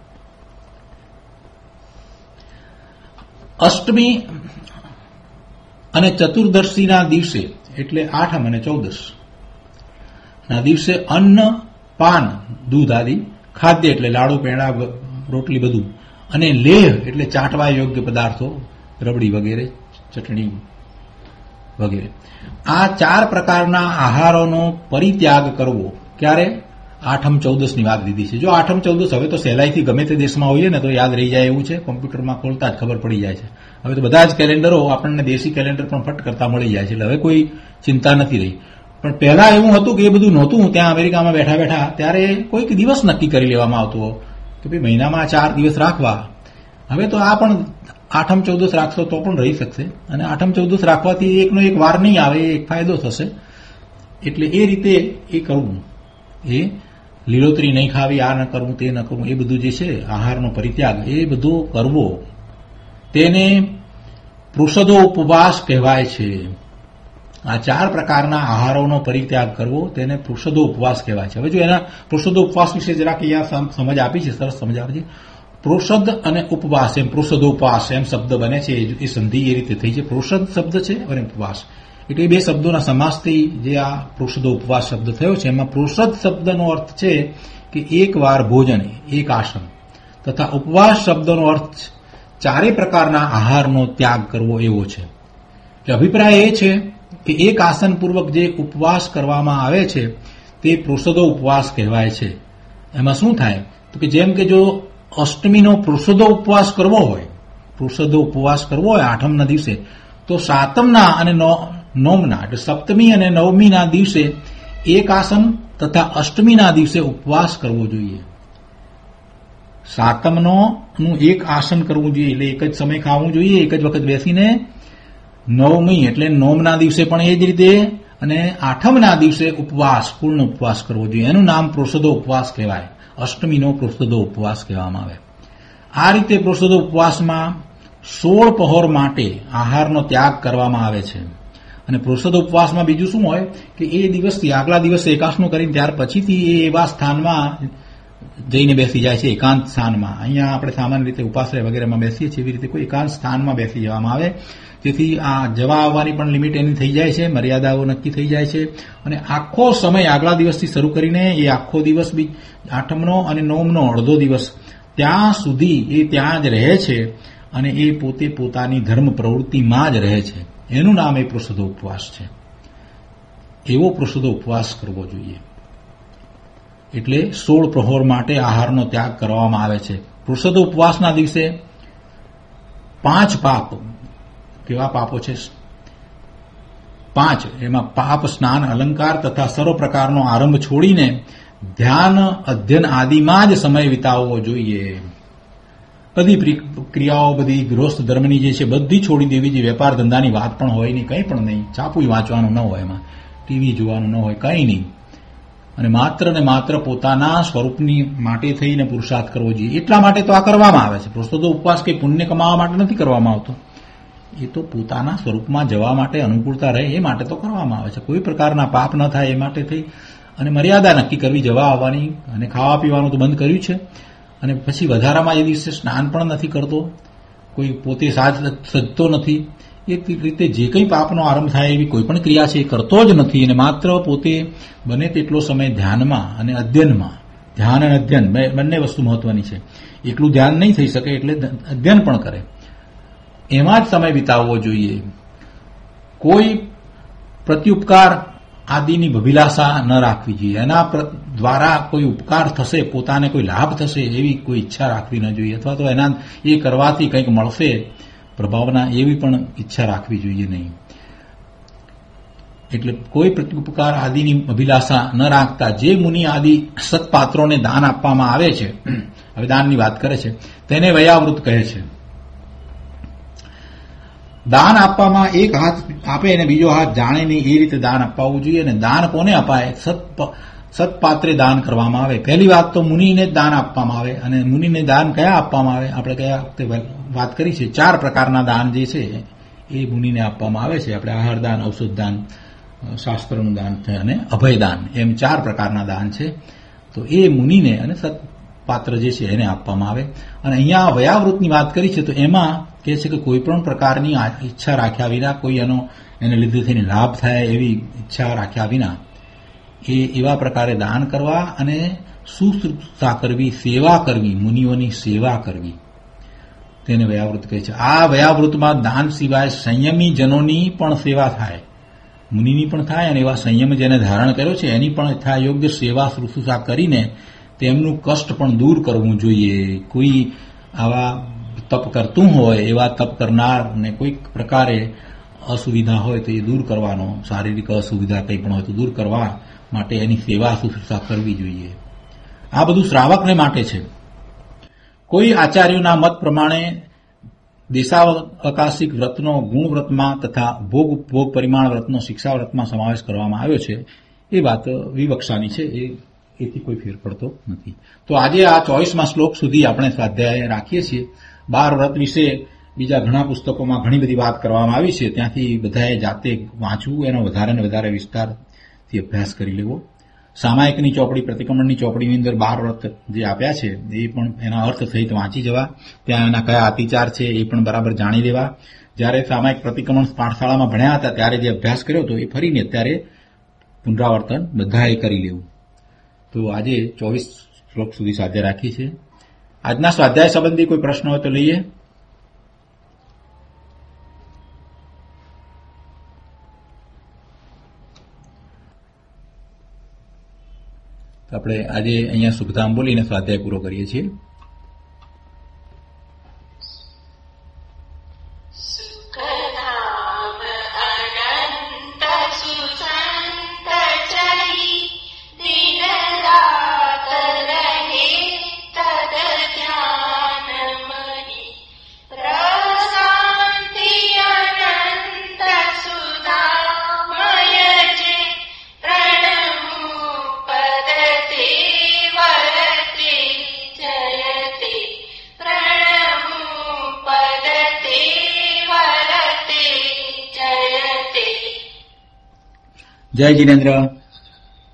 અષ્ટમી અને ચતુર્દશીના દિવસે એટલે આઠમ અને ચૌદશ ના દિવસે અન્ન, પાન, દૂધ આદિ, ખાદ્ય એટલે લાડુ, પેંડા, રોટલી બધું, અને લેહ એટલે ચાટવા યોગ્ય પદાર્થો, રબડી વગેરે, ચટણી વગેરે, આ ચાર પ્રકારના આહારોનો પરિત્યાગ કરવો. ક્યારે? આઠમ ચૌદસની વાત લીધી છે. જો આઠમ ચૌદસ હવે તો સહેલાઈથી ગમે તે દેશમાં હોઈએ ને તો યાદ રહી જાય એવું છે, કોમ્પ્યુટરમાં ખોલતા જ ખબર પડી જાય છે. હવે તો બધા જ કેલેન્ડરો આપણને દેશી કેલેન્ડર પણ ફટ કરતા મળી જાય છે, એટલે હવે કોઈ ચિંતા નથી રહી. પણ પહેલા એવું હતું કે એ બધું નહોતું. ત્યાં અમેરિકામાં બેઠા બેઠા ત્યારે કોઈક દિવસ નક્કી કરી લેવામાં આવતો કે ભાઈ મહિનામાં ચાર દિવસ રાખવા. હવે તો આ પણ આઠમ ચૌદસ રાખશો તો પણ રહી શકશે, અને આઠમ ચૌદસ રાખવાથી એકનો એક વાર નહીં આવે, એક ફાયદો થશે. એટલે એ રીતે એ કરવું, એ લીલોતરી નહીં ખાવી, આ ન કરવું, તે ન કરવું, એ બધું જે છે આહારનો પરિત્યાગ, એ બધો કરવો તેને પૃષદો ઉપવાસ કહેવાય છે. આ ચાર પ્રકારના આહારોનો પરિત્યાગ કરવો તેને પૃષદો ઉપવાસ કહેવાય છે. હવે જો એના પૃષદો ઉપવાસ વિશે જરાક અહીંયા સમજ આપી છે, સરસ સમજ આપી છે. પૃષદ અને ઉપવાસ એમ પૃષદોપવાસ એમ શબ્દ બને છે, એ સંધિ એ રીતે થઈ છે. પૃષદ શબ્દ છે અને ઉપવાસ એટલે એ બે શબ્દોના સમાસથી જે આ પૃષદો ઉપવાસ શબ્દ થયો છે, એમાં પૃષદ શબ્દનો અર્થ છે કે એક વાર ભોજન, એક આસન, તથા ઉપવાસ શબ્દનો અર્થ ચારે પ્રકારના આહારનો ત્યાગ કરવો એવો છે. એટલે અભિપ્રાય એ છે કે એક આસન પૂર્વક જે ઉપવાસ કરવામાં આવે છે તે પૃષદો ઉપવાસ કહેવાય છે. એમાં શું થાય તો કે જેમ કે જો અષ્ટમીનો પૃષદો ઉપવાસ કરવો હોય, પૃષદો ઉપવાસ કરવો હોય આઠમના દિવસે, તો સાતમના અને નવમના એટલે સપ્તમી અને નવમીના દિવસે એક આસન તથા અષ્ટમીના દિવસે ઉપવાસ કરવો જોઈએ. સાતમનો નું એક આસન કરવું જોઈએ, એટલે એક જ સમય ખાવું જોઈએ, એક જ વખત બેસીને. નવમી એટલે નોમના દિવસે પણ એ જ રીતે, અને આઠમના દિવસે ઉપવાસ, પૂર્ણ ઉપવાસ કરવો જોઈએ. એનું નામ પ્રોષદો ઉપવાસ કહેવાય. અષ્ટમીનો પ્રોષદો ઉપવાસ કહેવામાં આવે. આ રીતે પ્રોષદો ઉપવાસમાં સોળ પહોર માટે આહારનો ત્યાગ કરવામાં આવે છે. અને પ્રોષદો ઉપવાસમાં બીજું શું હોય કે એ દિવસથી આગલા દિવસે એકાંશનું કરીને ત્યાર પછીથી એ એવા સ્થાનમાં જઈને બેસી જાય છે, એકાંત સ્થાનમાં. અહીંયા આપણે સામાન્ય રીતે ઉપાશ્રય વગેરેમાં બેસીએ છીએ, એવી રીતે કોઈ એકાંત સ્થાનમાં બેસી જવામાં આવે, જેથી આ જવા આવવાની પણ લિમિટ એની થઈ જાય છે, મર્યાદાઓ નક્કી થઈ જાય છે. અને આખો સમય આગલા દિવસથી શરૂ કરીને એ આખો દિવસ બી આઠમનો અને નવમનો અડધો દિવસ ત્યાં સુધી એ ત્યાં જ રહે છે, અને એ પોતે પોતાની ધર્મ પ્રવૃત્તિમાં જ રહે છે. એનું નામ એ પ્રોષદો ઉપવાસ છે. એવો પ્રોષદો ઉપવાસ કરવો જોઈએ. એટલે સોળ પ્રહોર માટે આહારનો ત્યાગ કરવામાં આવે છે. પ્રોષદો ઉપવાસના દિવસે પાંચ પાપ, કેવા પાપો છે? પાંચ. એમાં પાપ, સ્નાન, અલંકાર તથા સર્વ પ્રકારનો આરંભ છોડીને ધ્યાન, અધ્યયન આદિમાં જ સમય વિતાવવો જોઈએ. બધી ક્રિયાઓ, બધી ગૃહસ્થ ધર્મની જે છે બધી છોડી દેવી જોઈએ. વેપાર ધંધાની વાત પણ હોય નહીં, કંઈ પણ નહીં. છાપું વાંચવાનું ન હોય, એમાં ટીવી જોવાનું ન હોય, કંઈ નહીં. અને માત્ર ને માત્ર પોતાના સ્વરૂપની માટે થઈને પુરુષાર્થ કરવો જોઈએ. એટલા માટે તો આ કરવામાં આવે છે. પ્રોષદો ઉપવાસ કંઈ પુણ્ય કમાવા માટે નથી કરવામાં આવતો. એ તો પોતાના સ્વરૂપમાં જવા માટે અનુકૂળતા રહે એ માટે તો કરવામાં આવે છે. કોઈ પ્રકારના પાપ ન થાય એ માટે થઈ અને મર્યાદા નક્કી કરવી જવા આવવાની. અને ખાવા પીવાનું તો બંધ કર્યું છે. અને પછી વધારામાં એ દિવસે સ્નાન પણ નથી કરતો, કોઈ પોતે સાજ સજતો નથી. એ રીતે જે કંઈ પાપનો આરંભ થાય એવી કોઈ પણ ક્રિયા છે એ કરતો જ નથી. અને માત્ર પોતે બને તેટલો સમય ધ્યાનમાં અને અધ્યયનમાં, ધ્યાન અને અધ્યયન બંને વસ્તુ મહત્વની છે. એકલું ધ્યાન નહીં થઈ શકે એટલે અધ્યયન પણ કરે, એમાં જ સમય વિતાવવો જોઈએ. કોઈ પ્રત્યુપકાર આદિની અભિલાષા ન રાખવી જોઈએ. એના દ્વારા કોઈ ઉપકાર થશે, પોતાને કોઈ લાભ થશે એવી કોઈ ઈચ્છા રાખવી ન જોઈએ. અથવા તો એના એ કરવાથી કંઈક મળશે પ્રભાવના, એવી પણ ઈચ્છા રાખવી જોઈએ નહીં. એટલે કોઈ પ્રત્યુપકાર આદિની અભિલાષા ન રાખતા જે મુનિ આદિ સત્પાત્રોને દાન આપવામાં આવે છે, હવે દાનની વાત કરે છે, તેને વયાવૃત કહે છે. દાન આપવામાં એક હાથ આપે અને બીજો હાથ જાણે નહીં એ રીતે દાન અપાવવું જોઈએ. અને દાન કોને અપાય? સત સત્પાત્રે દાન કરવામાં આવે. પહેલી વાત તો મુનિને જ દાન આપવામાં આવે. અને મુનિને દાન કયા આપવામાં આવે? આપણે કયા વખતે વાત કરી છે, ચાર પ્રકારના દાન જે છે એ મુનિને આપવામાં આવે છે. આપણે આહાર દાન, ઔષધ દાન, શાસ્ત્રનું દાન અને અભય દાન, એમ ચાર પ્રકારના દાન છે. તો એ મુનિને અને સત્પાત્ર જે છે એને આપવામાં આવે. અને અહીંયા વયાવૃતની વાત કરી છે, તો એમાં કહે છે કે કોઈ પણ પ્રકારની ઈચ્છા રાખ્યા વિના, કોઈ એનો એને લીધે થઈને લાભ થાય એવી ઈચ્છા રાખ્યા વિના એ એવા પ્રકારે દાન કરવા અને શુશ્રૂષા કરવી, સેવા કરવી, મુનિઓની સેવા કરવી, તેને વયાવૃત કહે છે. આ વયાવૃતમાં દાન સિવાય સંયમી જનોની પણ સેવા થાય, મુનિની પણ થાય, અને એવા સંયમ જેને ધારણ કર્યો છે એની પણ થાય. યોગ્ય સેવા શુશ્રૂષા કરીને તેમનું કષ્ટ પણ દૂર કરવું જોઈએ. કોઈ આવા તપ કરતું હોય, એવા તપ કરનારને કોઈક પ્રકારે અસુવિધા હોય તો એ દૂર કરવાનો, શારીરિક અસુવિધા કંઈ પણ હોય તો દૂર કરવા માટે એની સેવા શુશ્રૂષા કરવી જોઈએ. આ બધું શ્રાવકને માટે છે. કોઈ આચાર્યોના મત પ્રમાણે દેશાવકાશિક વ્રતનો ગુણ વ્રતમાં તથા ભોગ ભોગ પરિમાણ વ્રતનો શિક્ષા વ્રતમાં સમાવેશ કરવામાં આવ્યો છે. એ વાત વિવક્ષાની છે, એ એથી કોઈ ફેર પડતો નથી. તો આજે આ ચોવીસમાં શ્લોક સુધી આપણે સ્વાધ્યાય રાખીએ છીએ. બાર વ્રત વિશે બીજા ઘણા પુસ્તકોમાં ઘણી બધી વાત કરવામાં આવી છે, ત્યાંથી બધાએ જાતે વાંચવું, એનો વધારે ને વધારે વિસ્તારથી અભ્યાસ કરી લેવો. સામાયિકની ચોપડી, પ્રતિક્રમણની ચોપડીની અંદર બાર વ્રત જે આપ્યા છે એ પણ એના અર્થ સહિત વાંચી જવા, ત્યાં એના કયા અતિચાર છે એ પણ બરાબર જાણી લેવા. જ્યારે સામાયિક પ્રતિક્રમણ પાઠશાળામાં ભણ્યા હતા ત્યારે જે અભ્યાસ કર્યો હતો એ ફરીને અત્યારે પુનરાવર્તન બધાએ કરી લેવું. તો આજે ચોવીસ શ્લોક સુધી સ્વાધ્યાય રાખી છે. આજના સ્વાધ્યાય સંબંધી કોઈ પ્રશ્ન હોય તો લઈએ. આપણે આજે અહીંયા સુખધામ બોલીને સ્વાધ્યાય પૂરો કરીએ છીએ. दिन रात रहे तद ध्यान જય જીનેન્દ્ર.